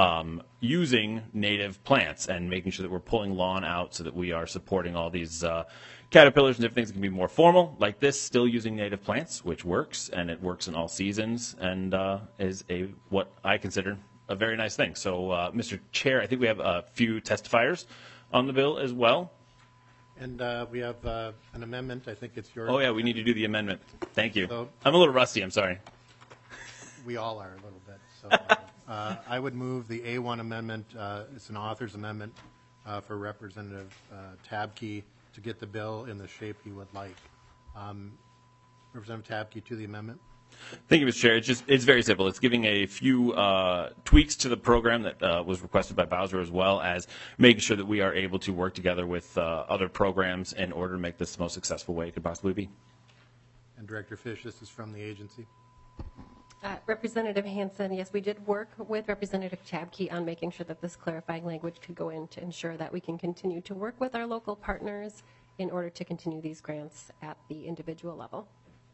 using native plants and making sure that we're pulling lawn out so that we are supporting all these caterpillars and different things that can be more formal, like this, still using native plants, which works, and it works in all seasons and is what I consider a very nice thing. So, Mr. Chair, I think we have a few testifiers on the bill as well. And we have an amendment. I think it's yours. Oh, yeah, we need to do the amendment. Thank you. So- I'm a little rusty. I'm sorry. We all are a little bit. So I would move the A1 amendment. It's an author's amendment for Representative Tabke to get the bill in the shape he would like. Representative Tabke to the amendment. Thank you, Mr. Chair. It's very simple. It's giving a few tweaks to the program that was requested by Bowser, as well as making sure that we are able to work together with other programs in order to make this the most successful way it could possibly be. And Director Fish, this is from the agency. Representative Hansen, yes, we did work with Representative Tabke on making sure that this clarifying language could go in to ensure that we can continue to work with our local partners in order to continue these grants at the individual level.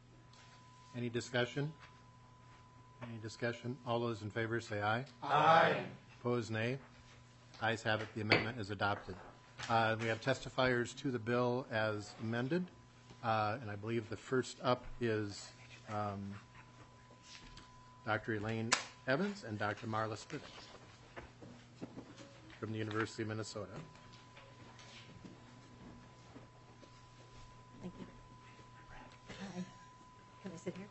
Any discussion? Any discussion? All those in favor say aye. Aye. Opposed, nay. Ayes have it. The amendment is adopted. We have testifiers to the bill as amended, and I believe the first up is Dr. Elaine Evans and Dr. Marla Spivak from the University of Minnesota. Thank you. Hi. Can I sit here?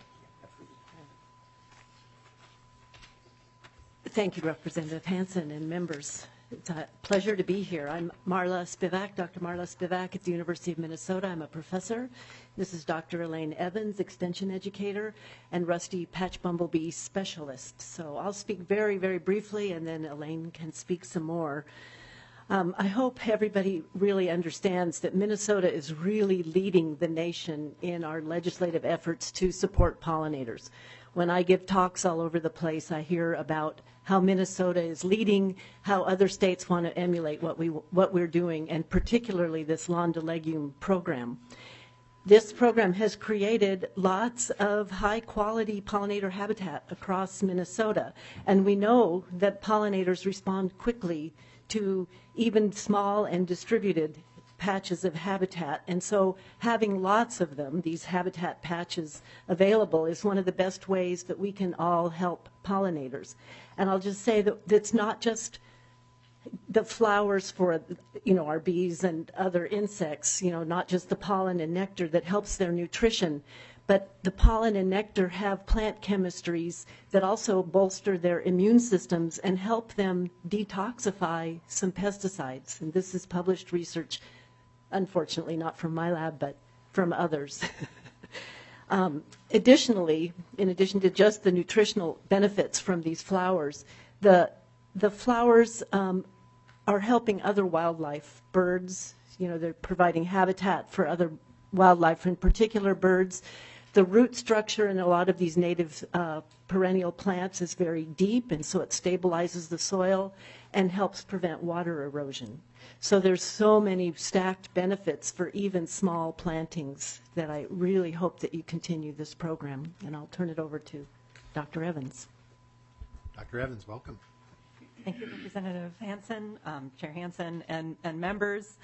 Thank you, Representative Hansen and members. It's a pleasure to be here. I'm Marla Spivak, Dr. Marla Spivak at the University of Minnesota. I'm a professor. This is Dr. Elaine Evans, extension educator, and Rusty Patch Bumblebee specialist. So I'll speak very, very briefly, and then Elaine can speak some more. I hope everybody really understands that Minnesota is really leading the nation in our legislative efforts to support pollinators. When I give talks all over the place, I hear about how Minnesota is leading, how other states want to emulate what we're doing, and particularly this Lawn de Legume program. This program has created lots of high-quality pollinator habitat across Minnesota, and we know that pollinators respond quickly to even small and distributed patches of habitat. And so having lots of them, these habitat patches available, is one of the best ways that we can all help pollinators. And I'll just say that it's not just the flowers for, our bees and other insects, not just the pollen and nectar that helps their nutrition, but the pollen and nectar have plant chemistries that also bolster their immune systems and help them detoxify some pesticides. And this is published research, unfortunately not from my lab, but from others. Additionally, in addition to just the nutritional benefits from these flowers, the flowers are helping other wildlife, birds. They're providing habitat for other wildlife, in particular birds. The root structure in a lot of these native perennial plants is very deep, and so it stabilizes the soil and helps prevent water erosion. So there's so many stacked benefits for even small plantings that I really hope that you continue this program. And I'll turn it over to Dr. Evans. Dr. Evans, welcome. Thank you, Representative Hansen, Chair Hansen, and members.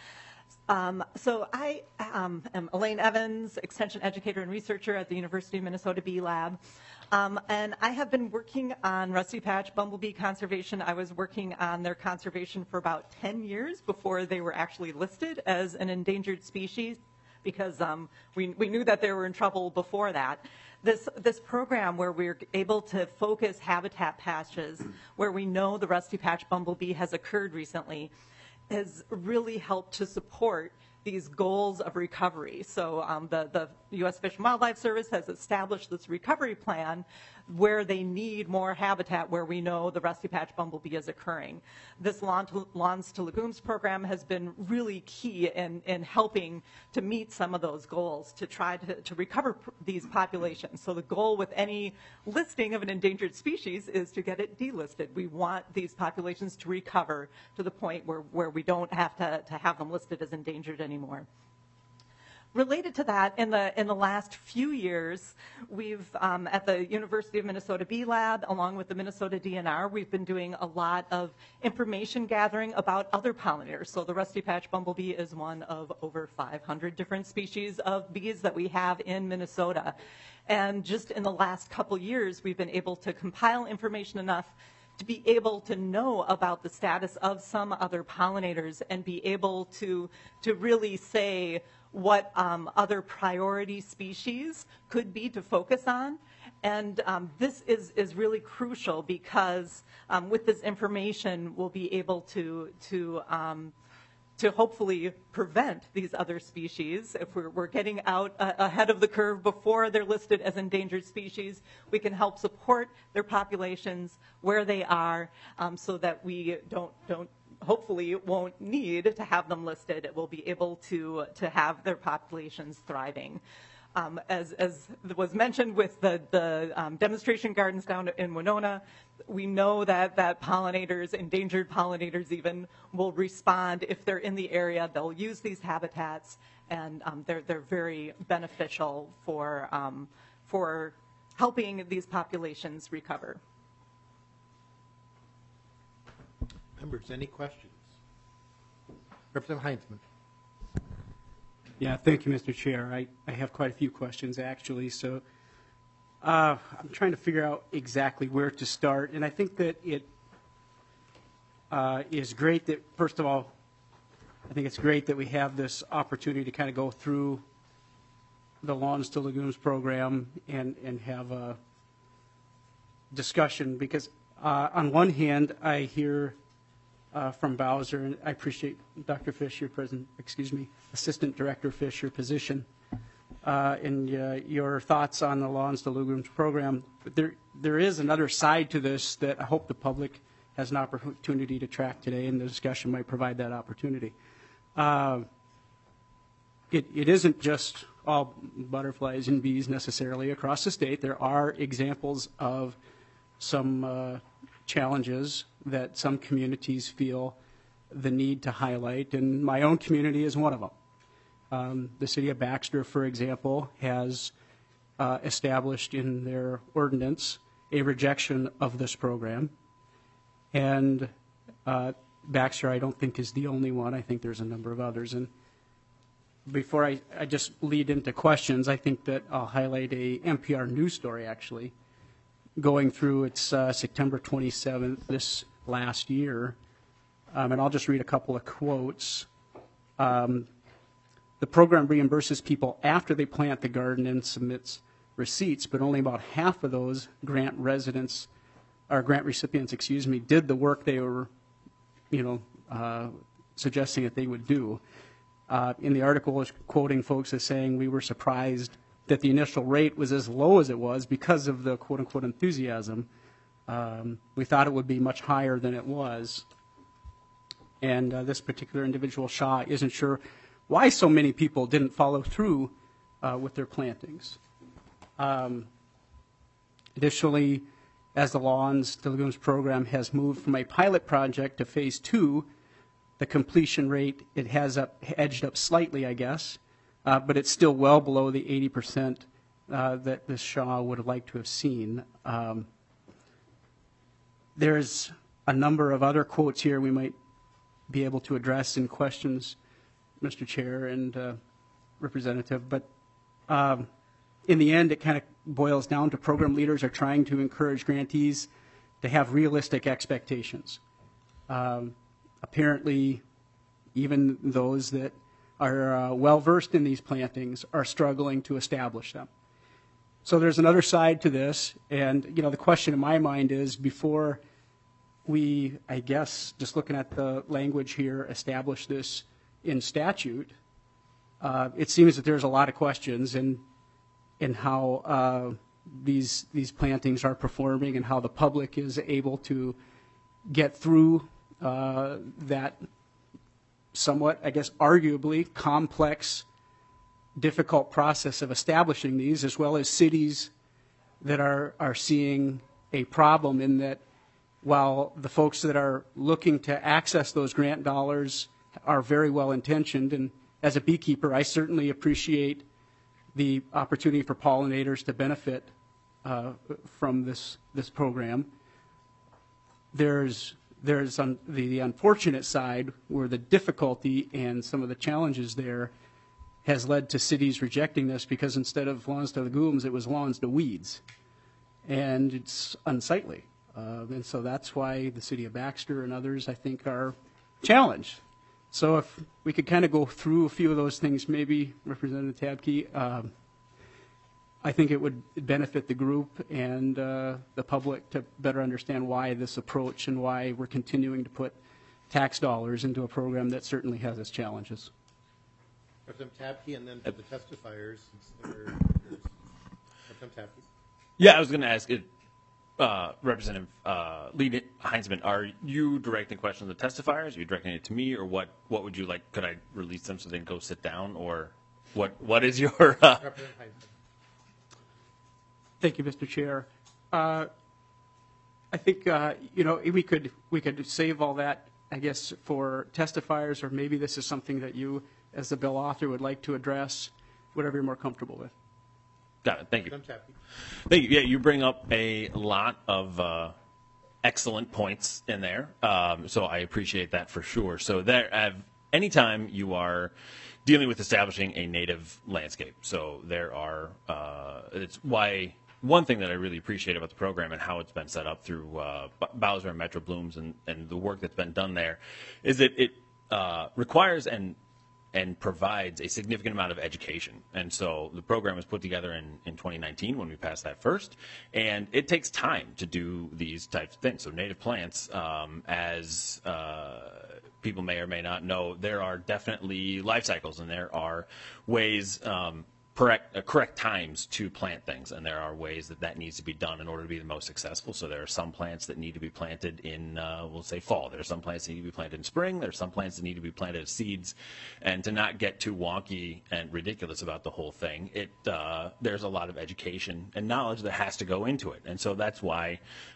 So I am Elaine Evans, Extension Educator and Researcher at the University of Minnesota Bee Lab. And I have been working on Rusty Patch Bumblebee conservation. I was working on their conservation for about 10 years before they were actually listed as an endangered species, because we knew that they were in trouble before that. This program where we're able to focus habitat patches where we know the Rusty Patch Bumblebee has occurred recently has really helped to support these goals of recovery. So the U.S. Fish and Wildlife Service has established this recovery plan where they need more habitat where we know the Rusty Patch Bumblebee is occurring. This Lawns to Legumes program has been really key in helping to meet some of those goals, to try to recover these populations. So the goal with any listing of an endangered species is to get it delisted. We want these populations to recover to the point where we don't have to have them listed as endangered anymore. Related to that, in the last few years, we've at the University of Minnesota Bee Lab, along with the Minnesota DNR, we've been doing a lot of information gathering about other pollinators. So the Rusty Patch Bumblebee is one of over 500 different species of bees that we have in Minnesota. And just in the last couple years, we've been able to compile information enough to be able to know about the status of some other pollinators and be able to really say what other priority species could be to focus on. And this is really crucial because with this information, we'll be able to hopefully prevent these other species. If we're getting out ahead of the curve before they're listed as endangered species, we can help support their populations where they are so that we hopefully won't need to have them listed. It will be able to have their populations thriving. As was mentioned with the demonstration gardens down in Winona, we know that pollinators, endangered pollinators even, will respond if they're in the area. They'll use these habitats, and they're very beneficial for helping these populations recover. Members, any questions? Representative Heinzman. Yeah, thank you, Mr. Chair. I have quite a few questions, actually. So I'm trying to figure out exactly where to start. And I think that it is great that, first of all, I think it's great that we have this opportunity to kind of go through the Lawns to Legumes program and have a discussion. Because on one hand, I hear from Bowser, and I appreciate Dr. Fish, Assistant Director Fish, your position and your thoughts on the Lawns to Legumes program. But there is another side to this that I hope the public has an opportunity to track today, and the discussion might provide that opportunity. It isn't just all butterflies and bees necessarily across the state. There are examples of some challenges that some communities feel the need to highlight, and my own community is one of them. The city of Baxter, for example, has established in their ordinance a rejection of this program, and Baxter, I don't think, is the only one. I think there's a number of others. And before I just lead into questions, I think that I'll highlight a NPR news story, actually, going through its September 27th this last year, and I'll just read a couple of quotes. The program reimburses people after they plant the garden and submits receipts, but only about half of those grant recipients, did the work they were, suggesting that they would do. In the article, is quoting folks as saying, "We were surprised that the initial rate was as low as it was because of the quote-unquote enthusiasm. We thought it would be much higher than it was. And this particular individual, Shaw, isn't sure why so many people didn't follow through with their plantings. Additionally, as the Lawns to Lagoons program has moved from a pilot project to phase 2, the completion rate, it has edged up slightly, I guess, but it's still well below the 80% that the Shaw would have liked to have seen. There's a number of other quotes here we might be able to address in questions, Mr. Chair and Representative, but in the end, it kind of boils down to program leaders are trying to encourage grantees to have realistic expectations. Apparently, even those that are well-versed in these plantings are struggling to establish them. So there's another side to this, and the question in my mind is, before we, I guess, just looking at the language here, establish this in statute, it seems that there's a lot of questions in how these plantings are performing and how the public is able to get through that somewhat, I guess, arguably complex, difficult process of establishing these, as well as cities that are seeing a problem in that while the folks that are looking to access those grant dollars are very well intentioned, and as a beekeeper, I certainly appreciate the opportunity for pollinators to benefit from this program. There's the unfortunate side where the difficulty and some of the challenges there has led to cities rejecting this because instead of lawns to legumes, it was lawns to weeds. And it's unsightly. And so that's why the city of Baxter and others, I think, are challenged. So if we could kind of go through a few of those things, maybe, Representative Tabke, I think it would benefit the group and the public to better understand why this approach and why we're continuing to put tax dollars into a program that certainly has its challenges. Representative Tabke, and then to the testifiers, since there's Representative Tabke. Yeah, I was going to ask it. Representative Lee Heinzman, are you directing questions to the testifiers? Are you directing it to me, or what would you like? Could I release them so they can go sit down, or what is your? Representative Heinzman. Thank you, Mr. Chair. I think we could save all that, I guess, for testifiers, or maybe this is something that you, as the bill author, would like to address. Whatever you're more comfortable with. Got it. Thank you. Thank you. Yeah, you bring up a lot of excellent points in there, so I appreciate that for sure. So anytime you are dealing with establishing a native landscape, so there are it's why one thing that I really appreciate about the program and how it's been set up through Bowser and Metro Blooms and the work that's been done there is that it requires and provides a significant amount of education. And so the program was put together in 2019 when we passed that first. And it takes time to do these types of things. So native plants, as people may or may not know, there are definitely life cycles and there are ways, correct times to plant things, and there are ways that needs to be done in order to be the most successful. So there are some plants that need to be planted in, we'll say, fall. There are some plants that need to be planted in spring. There are some plants that need to be planted as seeds. And to not get too wonky and ridiculous about the whole thing, there's a lot of education and knowledge that has to go into it. And so that's why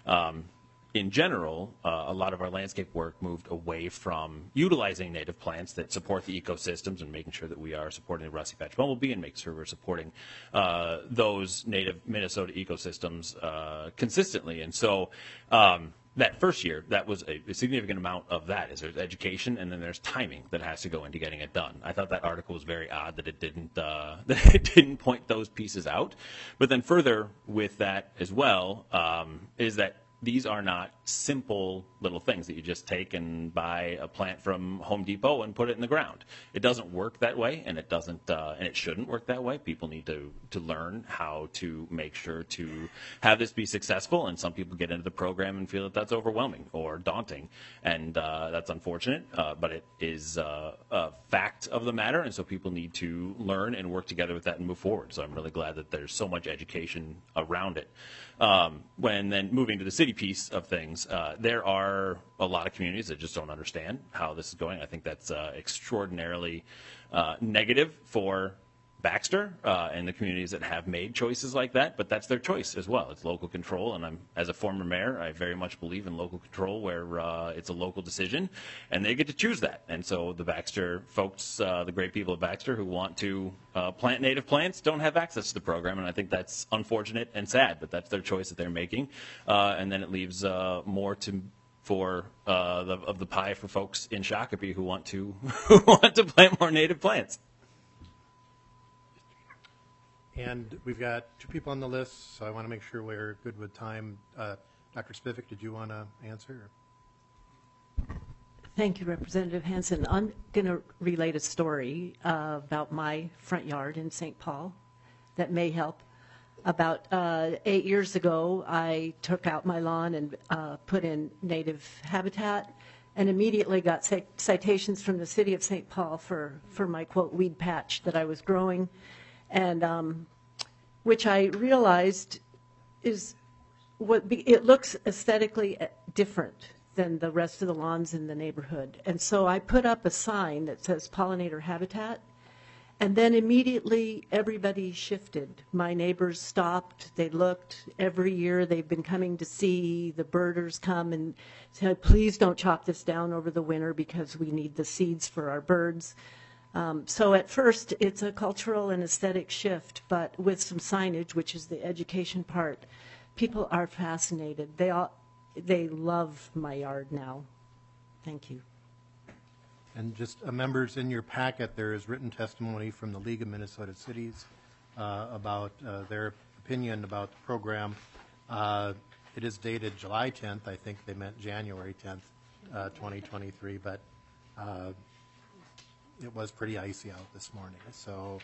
in general, a lot of our landscape work moved away from utilizing native plants that support the ecosystems and making sure that we are supporting the rusty patch bumblebee and making sure we're supporting those native Minnesota ecosystems consistently. And so that first year, that was a significant amount of that is there's education and then there's timing that has to go into getting it done. I thought that article was very odd that it didn't point those pieces out. But then further with that as well is that these are not simple little things that you just take and buy a plant from Home Depot and put it in the ground. It doesn't work that way, and it doesn't, and it shouldn't work that way. People need to learn how to make sure to have this be successful, and some people get into the program and feel that that's overwhelming or daunting, and that's unfortunate, but it is a fact of the matter, and so people need to learn and work together with that and move forward. So I'm really glad that there's so much education around it. When then moving to the city piece of things, there are a lot of communities that just don't understand how this is going. I think that's extraordinarily negative for Baxter and the communities that have made choices like that, but that's their choice as well. It's local control, and as a former mayor, I very much believe in local control where it's a local decision, and they get to choose that. And so the Baxter folks, the great people of Baxter who want to plant native plants don't have access to the program, and I think that's unfortunate and sad, but that's their choice that they're making. And then it leaves more for the pie for folks in Shakopee who want to plant more native plants. And we've got 2 people on the list, so I want to make sure we're good with time. Dr. Spivak, did you want to answer? Thank you, Representative Hansen. I'm going to relate a story about my front yard in St. Paul that may help. About 8 years ago, I took out my lawn and put in native habitat, and immediately got citations from the city of St. Paul for my, quote, weed patch that I was growing. And which I realized is it looks aesthetically different than the rest of the lawns in the neighborhood. And so I put up a sign that says pollinator habitat, and then immediately everybody shifted. My neighbors stopped, they looked. Every year they've been coming to see. The birders come and said, please don't chop this down over the winter because we need the seeds for our birds. So at first, it's a cultural and aesthetic shift, but with some signage, which is the education part, people are fascinated. They love my yard now. Thank you. And just members, in your packet, there is written testimony from the League of Minnesota Cities about their opinion about the program. It is dated July 10th. I think they meant January 10th, 2023, but it was pretty icy out this morning. So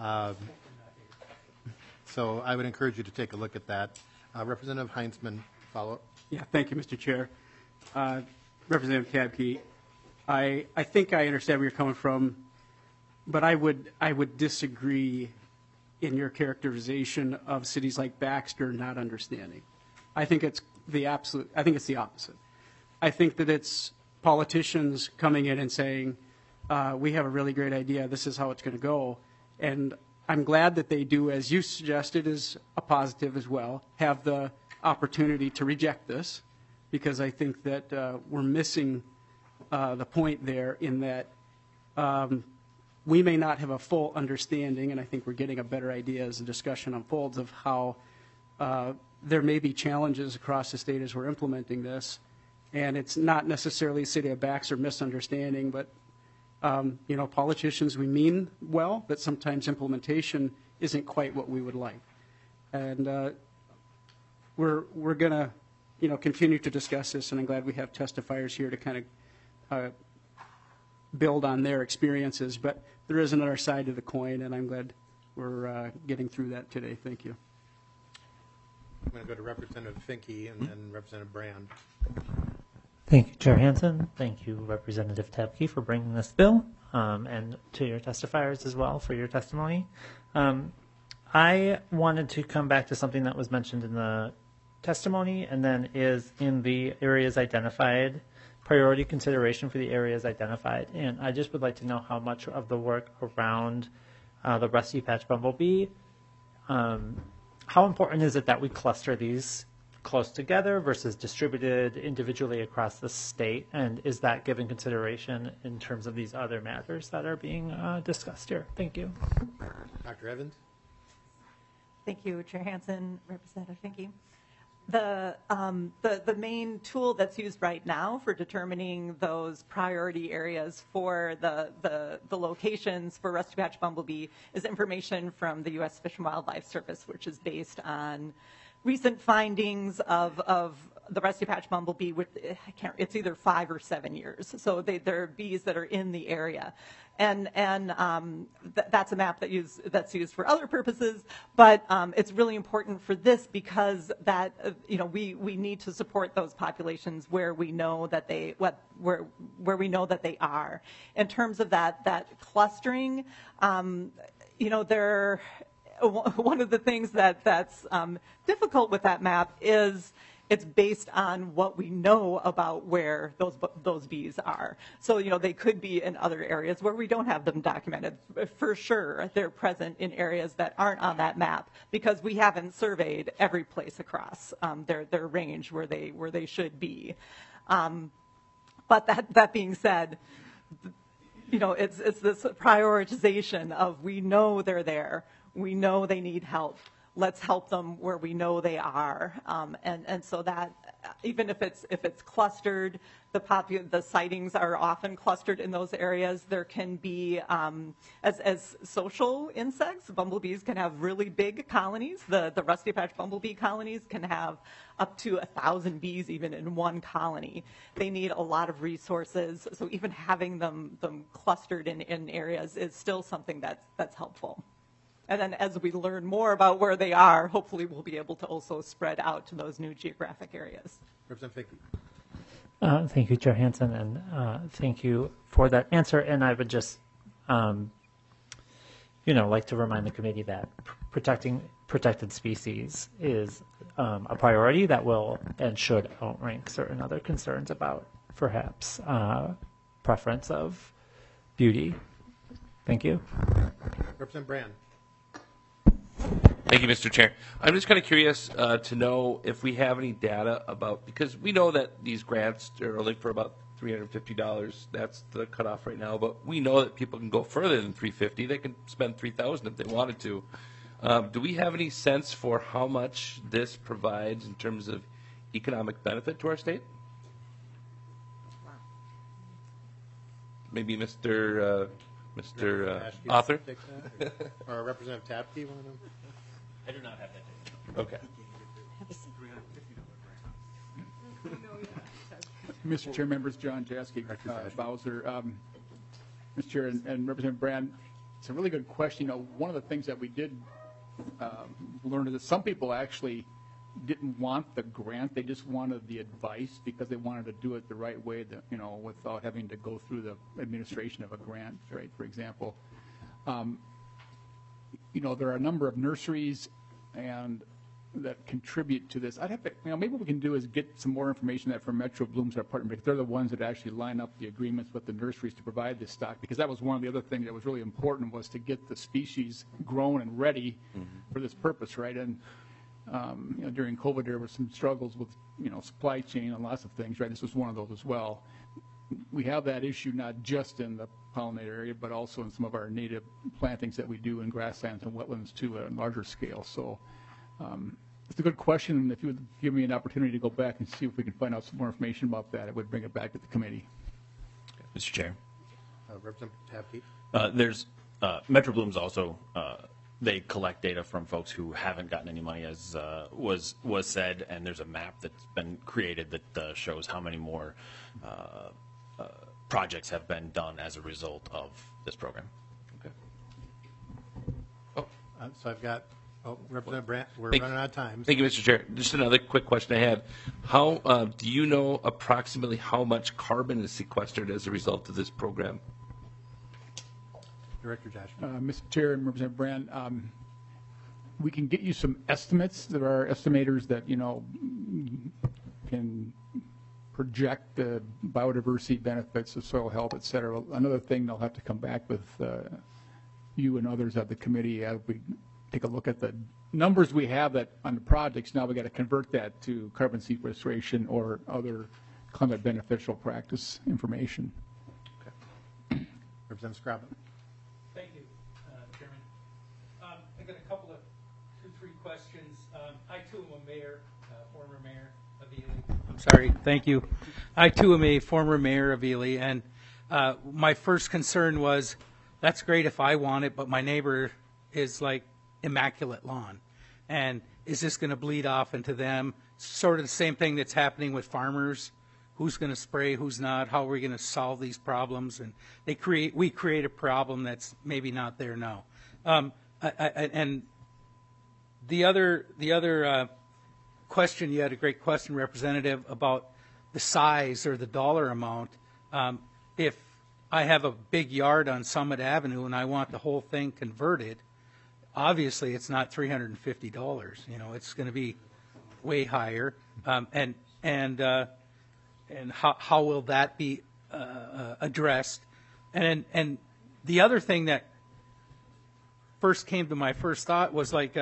so I would encourage you to take a look at that. Representative Heinzman, follow up. Yeah, thank you, Mr. Chair. Representative Tabke, I think I understand where you're coming from, but I would disagree in your characterization of cities like Baxter not understanding. I think it's the opposite. I think that it's politicians coming in and saying, we have a really great idea, this is how it's going to go. And I'm glad that they do, as you suggested, is a positive as well, have the opportunity to reject this, because I think that we're missing the point there in that we may not have a full understanding, and I think we're getting a better idea as the discussion unfolds of how there may be challenges across the state as we're implementing this. And it's not necessarily the city of Baxter misunderstanding, but politicians, we mean well, but sometimes implementation isn't quite what we would like. And we're going to, continue to discuss this, and I'm glad we have testifiers here to kind of build on their experiences. But there is another side to the coin, and I'm glad we're getting through that today. Thank you. I'm going to go to Representative Finke and then Representative Brand. Thank you, Chair Hansen. Thank you, Representative Tabke, for bringing this bill, and to your testifiers as well for your testimony. I wanted to come back to something that was mentioned in the testimony and then is in the areas identified, priority consideration for the areas identified. And I just would like to know how much of the work around the rusty patch bumblebee, how important is it that we cluster these close together versus distributed individually across the state? And is that given consideration in terms of these other matters that are being discussed here? Thank you. Dr. Evans? Thank you, Chair Hansen, Representative Finke. The main tool that's used right now for determining those priority areas for the locations for rusty patch bumblebee is information from the U.S. Fish and Wildlife Service, which is based on recent findings of the Rusty Patch Bumblebee, it's either 5 or 7 years. So there are bees that are in the area. And that's a map that's used for other purposes, but it's really important for this because that we need to support those populations where we know that where we know that they are. In terms of that clustering, one of the things that's difficult with that map is it's based on what we know about where those bees are. So, they could be in other areas where we don't have them documented. For sure, they're present in areas that aren't on that map because we haven't surveyed every place across their range where they should be. But that being said, it's this prioritization of we know they're there, we know they need help. Let's help them where we know they are, and so that even if it's clustered, the sightings are often clustered in those areas. There can be as social insects, bumblebees can have really big colonies. The Rusty Patch bumblebee colonies can have up to 1,000 bees even in one colony. They need a lot of resources, so even having them clustered in areas is still something that's helpful. And then as we learn more about where they are, hopefully we'll be able to also spread out to those new geographic areas. Representative Fickey. Thank you, Chair Hansen, and thank you for that answer. And I would just, like to remind the committee that protecting protected species is a priority that will and should outrank certain other concerns about perhaps preference of beauty. Thank you. Representative Brand. Thank you, Mr. Chair. I'm just kind of curious to know if we have any data about, because we know that these grants are only for about $350. That's the cutoff right now, but we know that people can go further than $350. They can spend $3,000 if they wanted to. Do we have any sense for how much this provides in terms of economic benefit to our state? Maybe Mr. Author? Or Representative Tapke, one of them? I do not have that data. Okay. Mr. Chair, members, John Jaski, Bowser. Mr. Chair and Representative Brand, it's a really good question. One of the things that we did learn is that some people actually didn't want the grant. They just wanted the advice because they wanted to do it the right way, without having to go through the administration of a grant, right? For example, there are a number of nurseries and that contribute to this. I'd have to, maybe what we can do is get some more information from Metro Blooms, our partner, because they're the ones that actually line up the agreements with the nurseries to provide this stock, because that was one of the other things that was really important, was to get the species grown and ready for this purpose, right? And during COVID, there were some struggles with, supply chain and lots of things, right? This was one of those as well. We have that issue not just in the pollinator area, but also in some of our native plantings that we do in grasslands and wetlands too, at a larger scale. So it's a good question, and if you would give me an opportunity to go back and see if we can find out some more information about that, I would bring it back to the committee. Mr. Chair. Representative Tapke. There's Metro Blooms also. They collect data from folks who haven't gotten any money, as was said, and there's a map that's been created that shows how many more projects have been done as a result of this program. Okay. So I've got Representative Brandt. We're Thank running out of time. Thank you, Mr. Chair. Just another quick question I had. How do you know approximately how much carbon is sequestered as a result of this program? Director Josh. Mr. Chair and Representative Brand, we can get you some estimates. There are estimators that, can project the biodiversity benefits of soil health, et cetera. Another thing, they'll have to come back with you and others at the committee as we take a look at the numbers we have that on the projects. Now we got to convert that to carbon sequestration or other climate beneficial practice information. Okay. Representative Scrabble. Thank you, Chairman. I got a couple of 2-3 questions. I too am a mayor, former mayor of Ely. I'm sorry. Thank you. I too am a former mayor of Ely, and my first concern was, that's great if I want it, but my neighbor is like immaculate lawn, and is this going to bleed off into them? Sort of the same thing that's happening with farmers. Who's going to spray, who's not, how are we going to solve these problems? And we create a problem that's maybe not there now. And the other question, you had a great question, Representative, about the size or the dollar amount. If I have a big yard on Summit Avenue and I want the whole thing converted, obviously it's not $350. You know, it's going to be way higher. And how will that be addressed? And the other thing that first came to my first thought was like,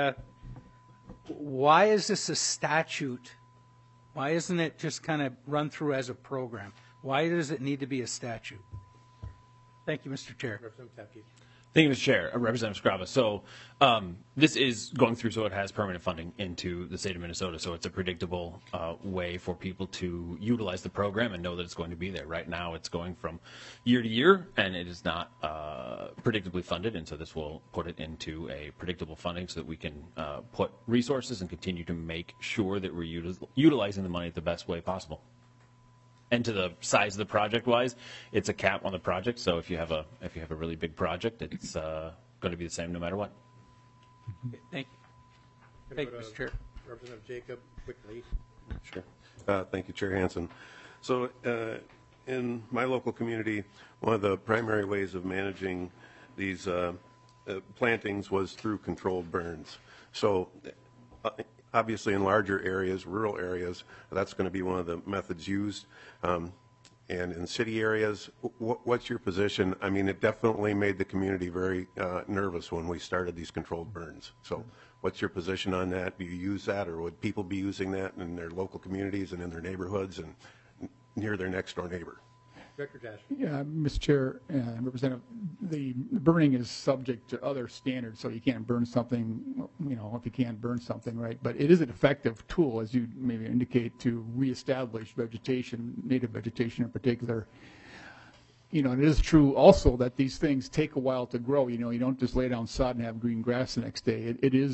why is this a statute? Why isn't it just kind of run through as a program? Why does it need to be a statute? Thank you, Mr. Chair. Thank you, Mr. Chair. Representative Scrava. So this is going through, so it has permanent funding into the state of Minnesota. So it's a predictable way for people to utilize the program and know that it's going to be there. Right now, it's going from year to year, and it is not predictably funded. And so this will put it into a predictable funding so that we can put resources and continue to make sure that we're utilizing the money the best way possible. And to the size of the project wise, it's a cap on the project. So if you have a really big project, it's going to be the same no matter what. Thank you. Thank you, Mr. Chair. Representative Jacob, quickly. Sure. Thank you, Chair Hansen. So in my local community, one of the primary ways of managing these plantings was through controlled burns. So obviously in larger areas, rural areas, that's going to be one of the methods used. And in city areas, what's your position? I mean, it definitely made the community very nervous when we started these controlled burns. So what's your position on that? Do you use that, or would people be using that in their local communities and in their neighborhoods and near their next door neighbor? Director Dash. Yeah, Mr. Chair, Representative, the burning is subject to other standards, so you can't burn something, you know, if you can't burn something, right? But it is an effective tool, as you maybe indicate, to reestablish vegetation, native vegetation in particular. You know, and it is true also that these things take a while to grow. You know, you don't just lay down sod and have green grass the next day.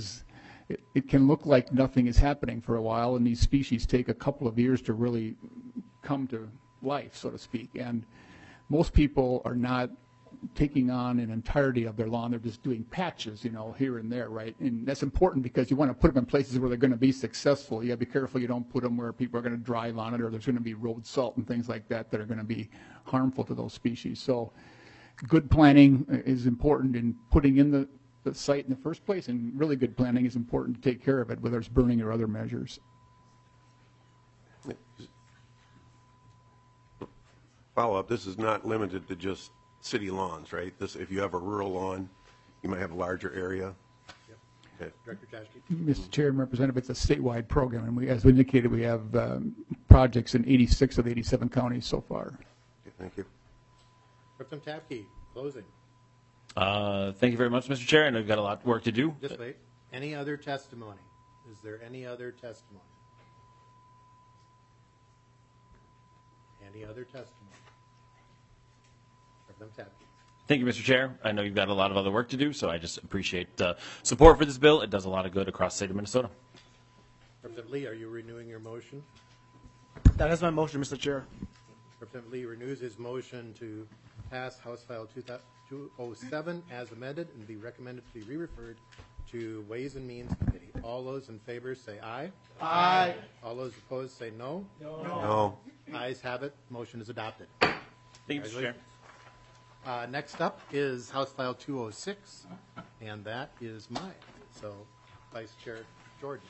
It can look like nothing is happening for a while, and these species take a couple of years to really come to life, so to speak. And most people are not taking on an entirety of their lawn. They're just doing patches, you know, here and there, right? And that's important because you want to put them in places where they're going to be successful. You got to be careful you don't put them where people are going to drive on it, or there's going to be road salt and things like that that are going to be harmful to those species. So good planning is important in putting in the site in the first place, and really good planning is important to take care of it, whether it's burning or other measures. Follow-up, this is not limited to just city lawns, right? This, if you have a rural lawn, you might have a larger area. Yep. Okay. Director Jaschke. Mr. Chair and Representative, it's a statewide program, and we, as we indicated, we have projects in 86 of the 87 counties so far. Okay, thank you. Representative Tapke, closing. Thank you very much, Mr. Chair. I know you've got a lot of work to do. Just wait. Any other testimony? Is there any other testimony? Any other testimony? Representative Tapke. Thank you, Mr. Chair. I know you've got a lot of other work to do, so I just appreciate support for this bill. It does a lot of good across the state of Minnesota. Representative Lee, are you renewing your motion? That is my motion, Mr. Chair. Representative Lee renews his motion to pass House File 207 as amended and be recommended to be re-referred to Ways and Means Committee. All those in favor say aye. Aye. All those opposed say no. No. Ayes have it. Motion is adopted. Thank you, Mr. Chair. Next up is House File 206, and that is mine. So, Vice Chair Jordan.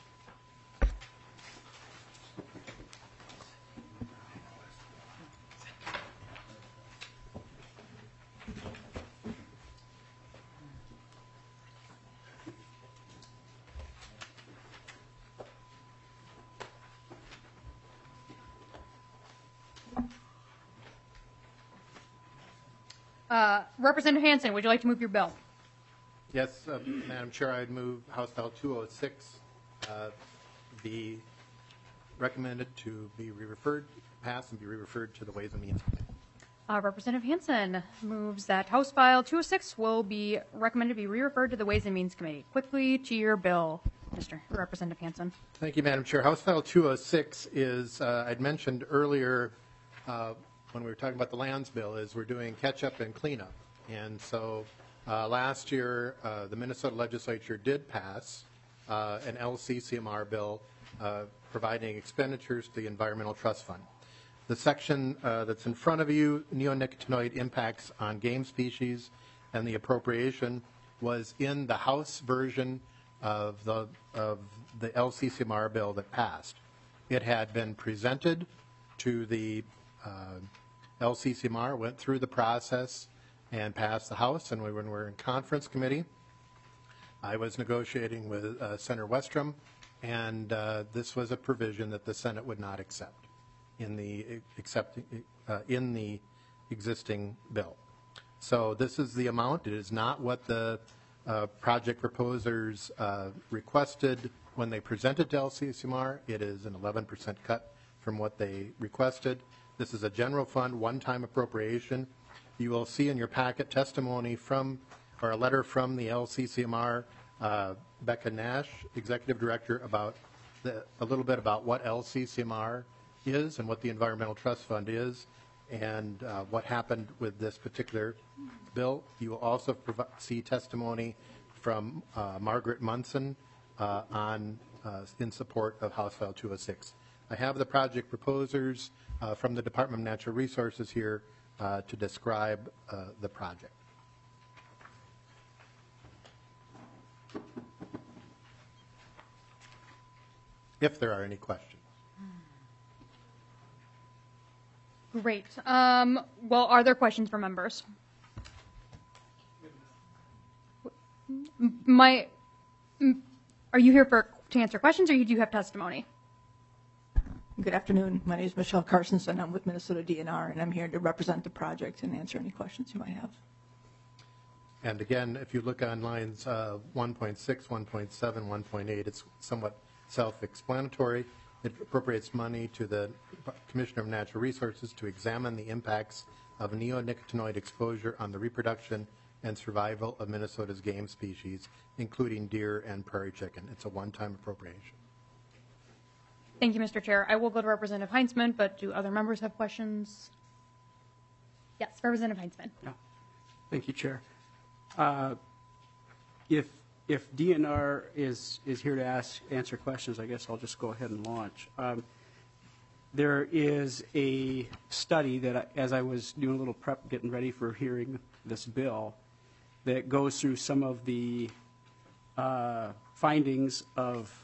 Representative Hansen, would you like to move your bill? Yes, Madam Chair, I'd move House File 206 be recommended to be re-referred, pass and be re-referred to the Ways and Means Committee. Representative Hansen moves that House File 206 will be recommended to be re-referred to the Ways and Means Committee. Quickly to your bill. Mr. Representative Hansen. Thank you, Madam Chair. House File 206 is, I'd mentioned earlier when we were talking about the lands bill, is we're doing catch-up and cleanup. And so last year, the Minnesota legislature did pass an LCCMR bill providing expenditures to the Environmental Trust Fund. The section that's in front of you, neonicotinoid impacts on game species, and the appropriation was in the House version of the LCCMR bill that passed. It had been presented to the LCCMR, went through the process, and passed the House. And when we were in conference committee, I was negotiating with Senator Westrom, and this was a provision that the Senate would not accept in the existing bill. So this is the amount. It is not what the project proposers requested when they presented to LCCMR. It is an 11% cut from what they requested. This is a general fund one-time appropriation. You will see in your packet testimony from, or a letter from the LCCMR, Becca Nash, Executive Director, about a little bit about what LCCMR is and what the Environmental Trust Fund is, and what happened with this particular bill. You will also see testimony from Margaret Munson in support of House File 206. I have the project proposers from the Department of Natural Resources here to describe the project. If there are any questions. Great. Well, are there questions from members? Are you here to answer questions, or do you have testimony? Good afternoon. My name is Michelle Carstensen. I'm with Minnesota DNR, and I'm here to represent the project and answer any questions you might have. And again, if you look on lines 1.6, 1.7, 1.8, it's somewhat self-explanatory. It appropriates money to the Commissioner of Natural Resources to examine the impacts of neonicotinoid exposure on the reproduction and survival of Minnesota's game species, including deer and prairie chicken. It's a one-time appropriation. Thank you, Mr. Chair. I will go to Representative Heinzman, but do other members have questions? Yes, Representative Heinzman. Yeah. Thank you, Chair. If DNR is here to answer questions, I guess I'll just go ahead and launch. There is a study that, as I was doing a little prep, getting ready for hearing this bill, that goes through some of the findings of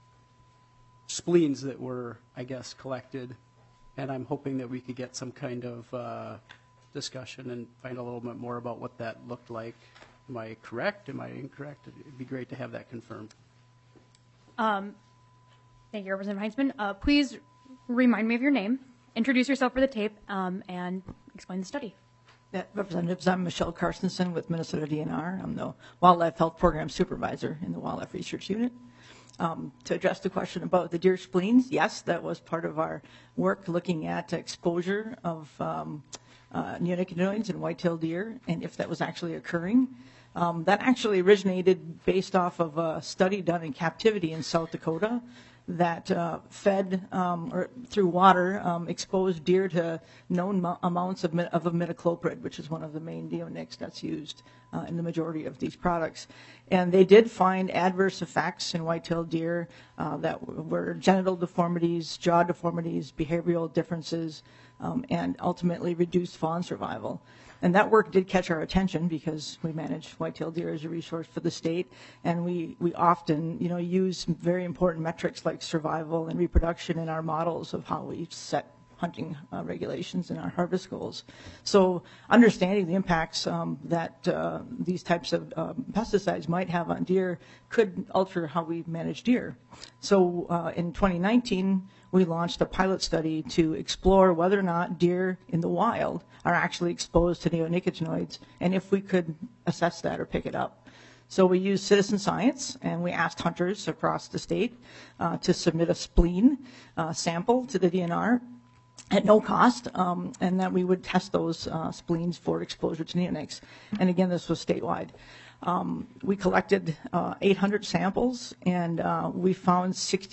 spleens that were, I guess, collected, and I'm hoping that we could get some kind of discussion and find a little bit more about what that looked like. Am I correct? Am I incorrect? It'd be great to have that confirmed. Thank you, Representative Heinzman. Please remind me of your name, introduce yourself for the tape, and explain the study. Yeah, Representatives, I'm Michelle Carstensen with Minnesota DNR. I'm the Wildlife Health Program Supervisor in the Wildlife Research Unit. To address the question about the deer spleens, yes, that was part of our work looking at exposure of neonicotinoids in white-tailed deer and if that was actually occurring. That actually originated based off of a study done in captivity in South Dakota that fed or through water exposed deer to known amounts of imidacloprid, which is one of the main neonics that's used in the majority of these products. And they did find adverse effects in white-tailed deer that were genital deformities, jaw deformities, behavioral differences, and ultimately reduced fawn survival. And that work did catch our attention because we manage white-tailed deer as a resource for the state, and we often, use very important metrics like survival and reproduction in our models of how we set hunting regulations and our harvest goals. So understanding the impacts that these types of pesticides might have on deer could alter how we manage deer. So in 2019, we launched a pilot study to explore whether or not deer in the wild are actually exposed to neonicotinoids and if we could assess that or pick it up. So we used citizen science, and we asked hunters across the state to submit a spleen sample to the DNR at no cost, and that we would test those spleens for exposure to neonics. And again, this was statewide. We collected 800 samples, and we found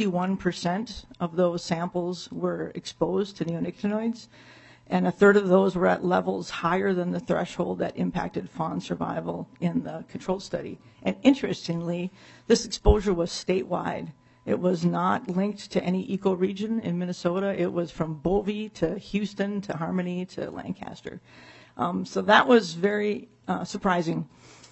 61% of those samples were exposed to neonicotinoids, and a third of those were at levels higher than the threshold that impacted fawn survival in the control study. And interestingly, this exposure was statewide. It was not linked to any ecoregion in Minnesota. It was from Bovey to Houston to Harmony to Lancaster. So that was very surprising.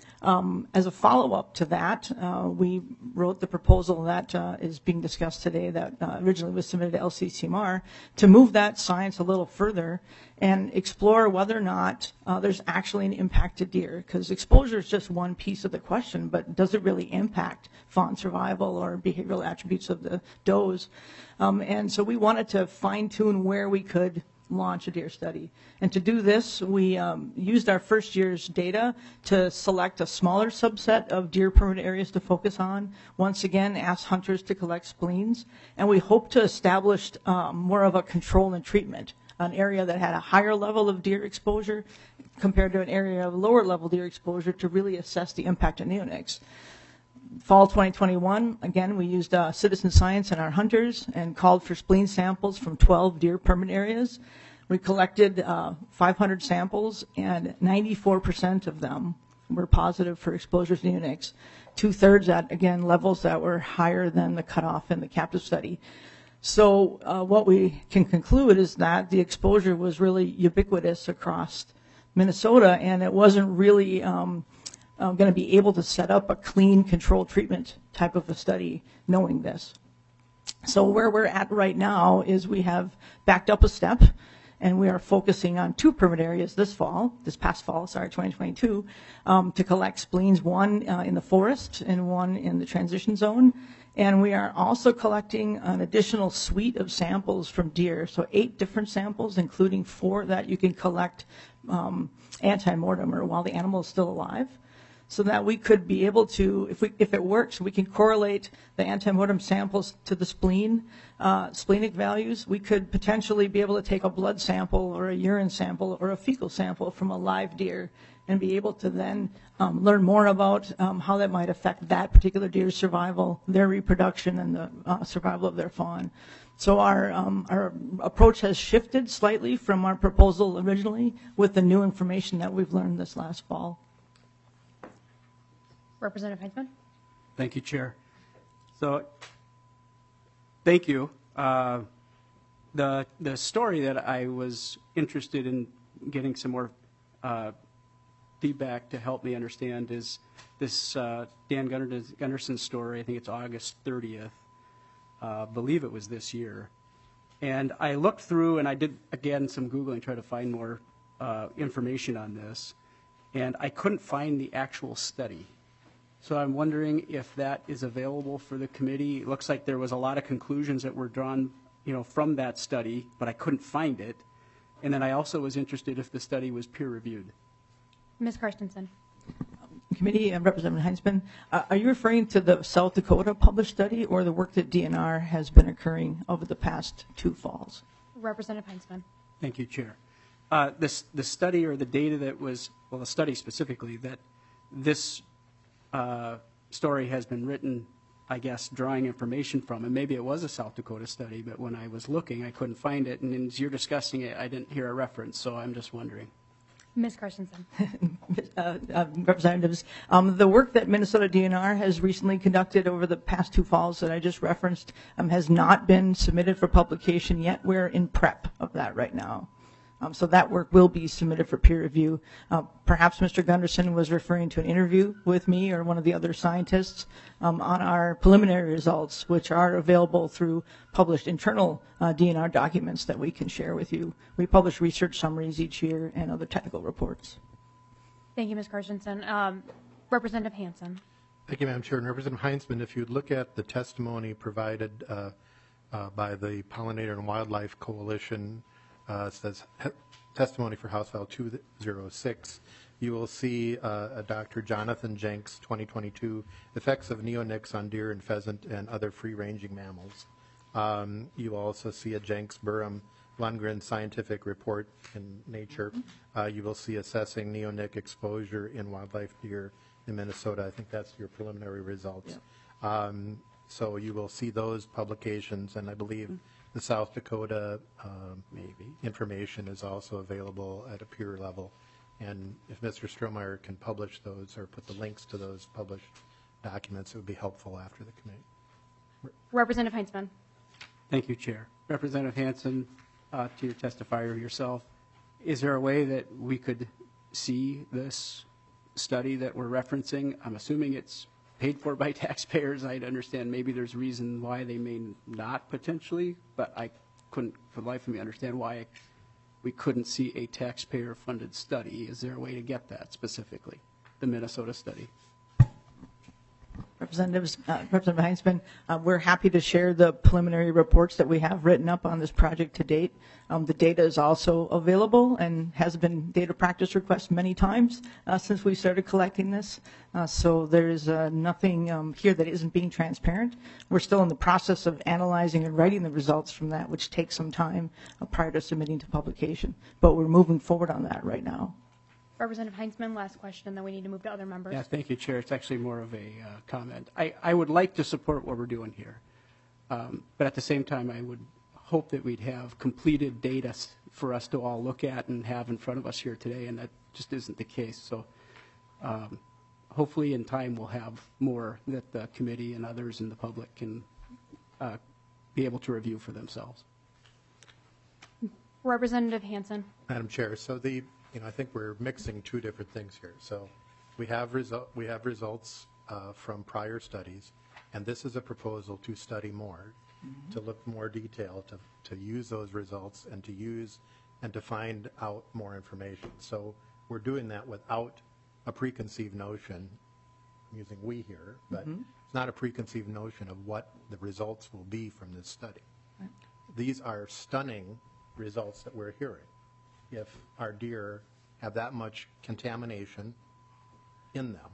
As a follow-up to that, we wrote the proposal that is being discussed today that originally was submitted to LCCMR to move that science a little further and explore whether or not there's actually an impact to deer, because exposure is just one piece of the question, but does it really impact fawn survival or behavioral attributes of the does? And so we wanted to fine-tune where we could launch a deer study. And to do this, we used our first year's data to select a smaller subset of deer permanent areas to focus on. Once again, asked hunters to collect spleens. And we hope to establish more of a control and treatment, an area that had a higher level of deer exposure compared to an area of lower level deer exposure to really assess the impact of neonics. Fall 2021, again, we used citizen science and our hunters and called for spleen samples from 12 deer permanent areas. We collected 500 samples, and 94% of them were positive for exposures to neonics. 2/3 at, again, levels that were higher than the cutoff in the captive study. So what we can conclude is that the exposure was really ubiquitous across Minnesota, and it wasn't really going to be able to set up a clean control treatment type of a study knowing this. So where we're at right now is we have backed up a step, and we are focusing on 2 permit areas this past fall, 2022, to collect spleens, one in the forest and one in the transition zone. And we are also collecting an additional suite of samples from deer, so 8 different samples, including 4 that you can collect ante-mortem, or while the animal is still alive, so that we could be able to, if it works, we can correlate the ante-mortem samples to the splenic values. We could potentially be able to take a blood sample or a urine sample or a fecal sample from a live deer and be able to then learn more about how that might affect that particular deer's survival, their reproduction, and the survival of their fawn. So our approach has shifted slightly from our proposal originally with the new information that we've learned this last fall. Representative Heinzman. Thank you, Chair. So, thank you. The story that I was interested in getting some more feedback to help me understand is this Dan Gunderson story. I think it's August 30th. Believe it was this year. And I looked through, and I did, again, some Googling, try to find more information on this. And I couldn't find the actual study. So I'm wondering if that is available for the committee. It looks like there was a lot of conclusions that were drawn, from that study, but I couldn't find it. And then I also was interested if the study was peer-reviewed. Ms. Carstensen. Committee, Representative Heinzman, are you referring to the South Dakota published study or the work that DNR has been occurring over the past 2 falls? Representative Heinzman. Thank you, Chair. The study or the data that was, the study specifically, that this story has been written, I guess, drawing information from, and maybe it was a South Dakota study, but when I was looking, I couldn't find it, and as you're discussing it, I didn't hear a reference, so I'm just wondering. Ms. Carstensen. Representatives, the work that Minnesota DNR has recently conducted over the past 2 falls that I just referenced has not been submitted for publication yet. We're in prep of that right now. So that work will be submitted for peer review. Perhaps Mr. Gunderson was referring to an interview with me or one of the other scientists on our preliminary results, which are available through published internal DNR documents that we can share with you. We publish research summaries each year and other technical reports. Thank you, Ms. Carstensen. Representative Hansen. Thank you, Madam Chair. And Representative Heinzman, if you look at the testimony provided by the Pollinator and Wildlife Coalition, it says testimony for House File 206. You will see Dr. Jonathan Jenks, 2022, effects of neonics on deer and pheasant and other free-ranging mammals. You will also see a Jenks-Burham-Lundgren scientific report in Nature. You will see assessing neonic exposure in wildlife, deer, in Minnesota. I think that's your preliminary results. So you will see those publications, and I believe the South Dakota information is also available at a peer level. And if Mr. Strohmeyer can publish those or put the links to those published documents, it would be helpful after the committee. Representative Heinzman. Thank you, Chair. Representative Hansen, to your testifier yourself, is there a way that we could see this study that we're referencing? I'm assuming it's paid for by taxpayers. I'd understand maybe there's a reason why they may not potentially, but I couldn't for the life of me understand why we couldn't see a taxpayer-funded study. Is there a way to get that specifically, the Minnesota study? Representative Heinzman, we're happy to share the preliminary reports that we have written up on this project to date. The data is also available and has been data practice requests many times since we started collecting this. So there is nothing here that isn't being transparent. We're still in the process of analyzing and writing the results from that, which takes some time prior to submitting to publication. But we're moving forward on that right now. Representative Heinzman, last question, and then we need to move to other members. Yeah, thank you, Chair. It's actually more of a comment. I would like to support what we're doing here, but at the same time, I would hope that we'd have completed data for us to all look at and have in front of us here today, and that just isn't the case. So hopefully in time we'll have more that the committee and others in the public can be able to review for themselves. Representative Hansen. Madam Chair, so I think we're mixing two different things here. So we have results from prior studies, and this is a proposal to study more, to look more detail, to use those results and to find out more information. So we're doing that without a preconceived notion. I'm using we here, but it's not a preconceived notion of what the results will be from this study. Right. These are stunning results that we're hearing. If our deer have that much contamination in them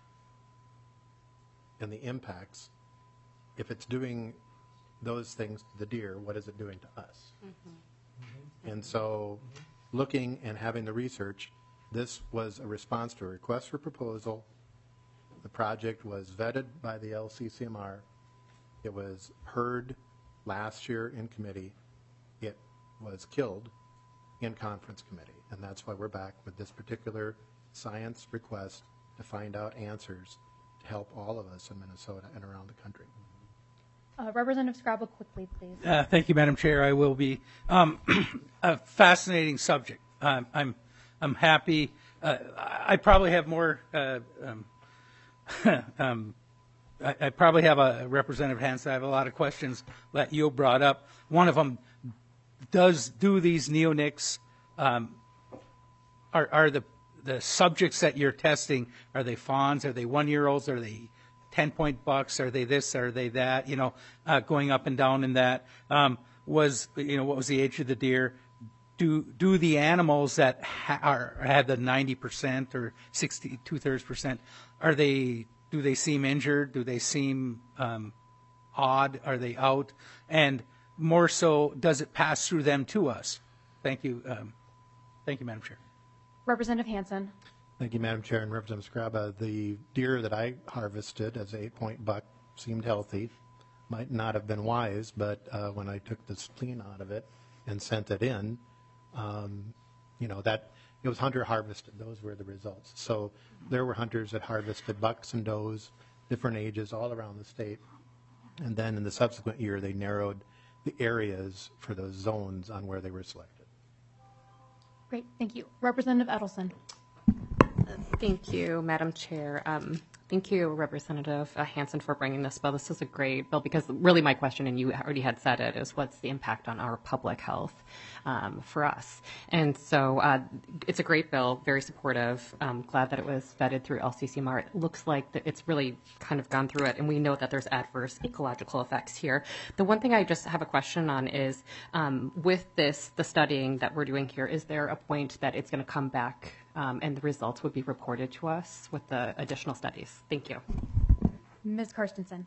and the impacts, if it's doing those things to the deer, what is it doing to us? And so looking and having the research, this was a response to a request for proposal. The project was vetted by the LCCMR. It was heard last year in committee. It was killed in conference committee, and that's why we're back with this particular science request to find out answers to help all of us in Minnesota and around the country. Representative Scrabble, quickly, please. Thank you, Madam Chair. I will be. A fascinating subject. I'm happy. I probably have more. I probably have a Representative Hansen. I have a lot of questions that you brought up. One of them. Do these neonics, are the subjects that you're testing, are they fawns, are they 1-year-olds, are they 10-point bucks, are they this, are they that, going up and down in that? What was the age of the deer? Do the animals that had the 90% or 2/3%, do they seem injured? Do they seem odd? Are they out? And more so, does it pass through them to us? Thank you. Thank you, Madam Chair. Representative Hansen. Thank you, Madam Chair. And Representative Scraba, the deer that I harvested as an 8-point buck seemed healthy. Might not have been wise, but when I took the spleen out of it and sent it in, that it was hunter harvested. Those were the results. So there were hunters that harvested bucks and does, different ages all around the state. And then in the subsequent year, they narrowed the areas for those zones on where they were selected. Great, thank you. Representative Edelson. Thank you, Madam Chair. Thank you, Representative Hansen, for bringing this bill. This is a great bill because really my question, and you already had said it, is what's the impact on our public health for us? And so it's a great bill, very supportive. I'm glad that it was vetted through LCCMR. It looks like that it's really kind of gone through it, and we know that there's adverse ecological effects here. The one thing I just have a question on is with the studying that we're doing here, is there a point that it's going to come back and the results would be reported to us with the additional studies? Thank you. Ms. Karstensen.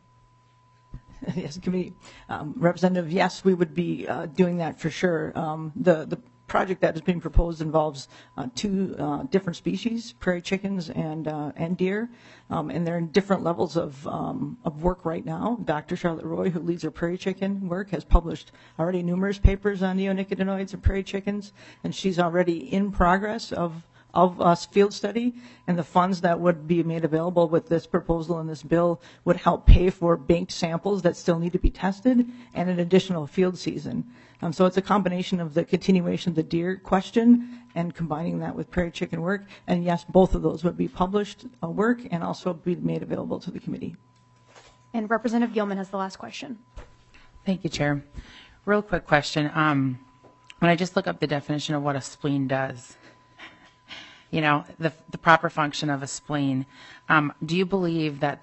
Yes, Committee. Representative, yes, we would be doing that for sure. The project that is being proposed involves two different species, prairie chickens and deer, and they're in different levels of work right now. Dr. Charlotte Roy, who leads our prairie chicken work, has published already numerous papers on neonicotinoids and prairie chickens, and she's already in progress of field study, and the funds that would be made available with this proposal and this bill would help pay for banked samples that still need to be tested and an additional field season. So it's a combination of the continuation of the deer question and combining that with prairie chicken work. And yes, both of those would be published work and also be made available to the committee. And Representative Gilman has the last question. Thank you, Chair. Real quick question. When I just look up the definition of what a spleen does, you know, the proper function of a spleen, do you believe that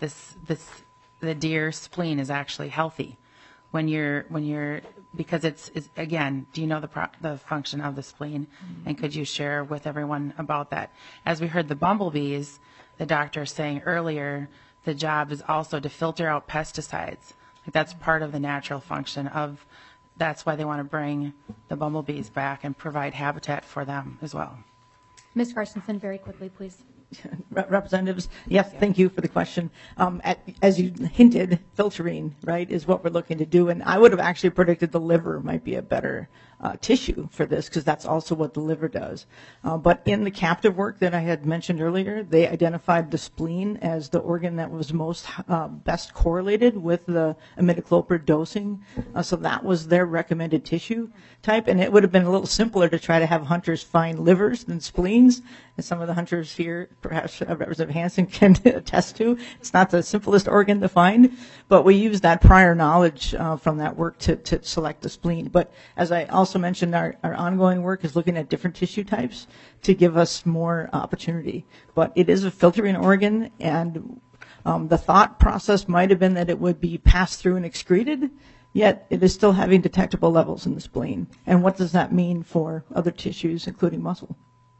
the deer spleen is actually healthy when you're because it's again, do you know the function of the spleen? And could you share with everyone about that? As we heard the bumblebees, the doctor saying earlier, the job is also to filter out pesticides. Like that's part of the natural function of, that's why they want to bring the bumblebees back and provide habitat for them as well. Ms. Carstensen, very quickly, please. Representatives, yes, thank you for the question. As you hinted, filtering, right, is what we're looking to do. And I would have actually predicted the liver might be a better tissue for this, because that's also what the liver does. But in the captive work that I had mentioned earlier, they identified the spleen as the organ that was most best correlated with the imidacloprid dosing. So that was their recommended tissue type. And it would have been a little simpler to try to have hunters find livers than spleens. And some of the hunters here, perhaps Representative Hansen can attest to, it's not the simplest organ to find, but we use that prior knowledge from that work to select the spleen. But as I also mentioned, our ongoing work is looking at different tissue types to give us more opportunity. But it is a filtering organ, and the thought process might have been that it would be passed through and excreted, yet it is still having detectable levels in the spleen. And what does that mean for other tissues, including muscle?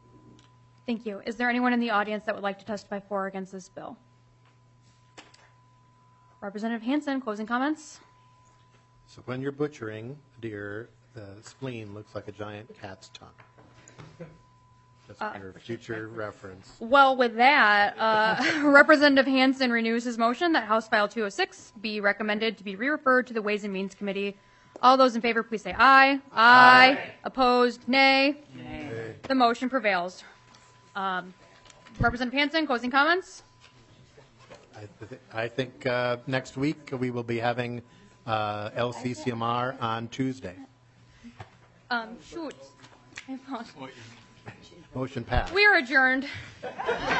Thank you. Is there anyone in the audience that would like to testify for or against this bill? Representative Hansen, closing comments? So when you're butchering a deer, the spleen looks like a giant cat's tongue. Just for future reference. Well, with that, Representative Hansen renews his motion that House File 206 be recommended to be re-referred to the Ways and Means Committee. All those in favor, please say aye. Aye. Opposed, nay. Nay. The motion prevails. Representative Hansen, closing comments? I think next week we will be having LCCMR on Tuesday. Shoot. Motion passed. We are adjourned.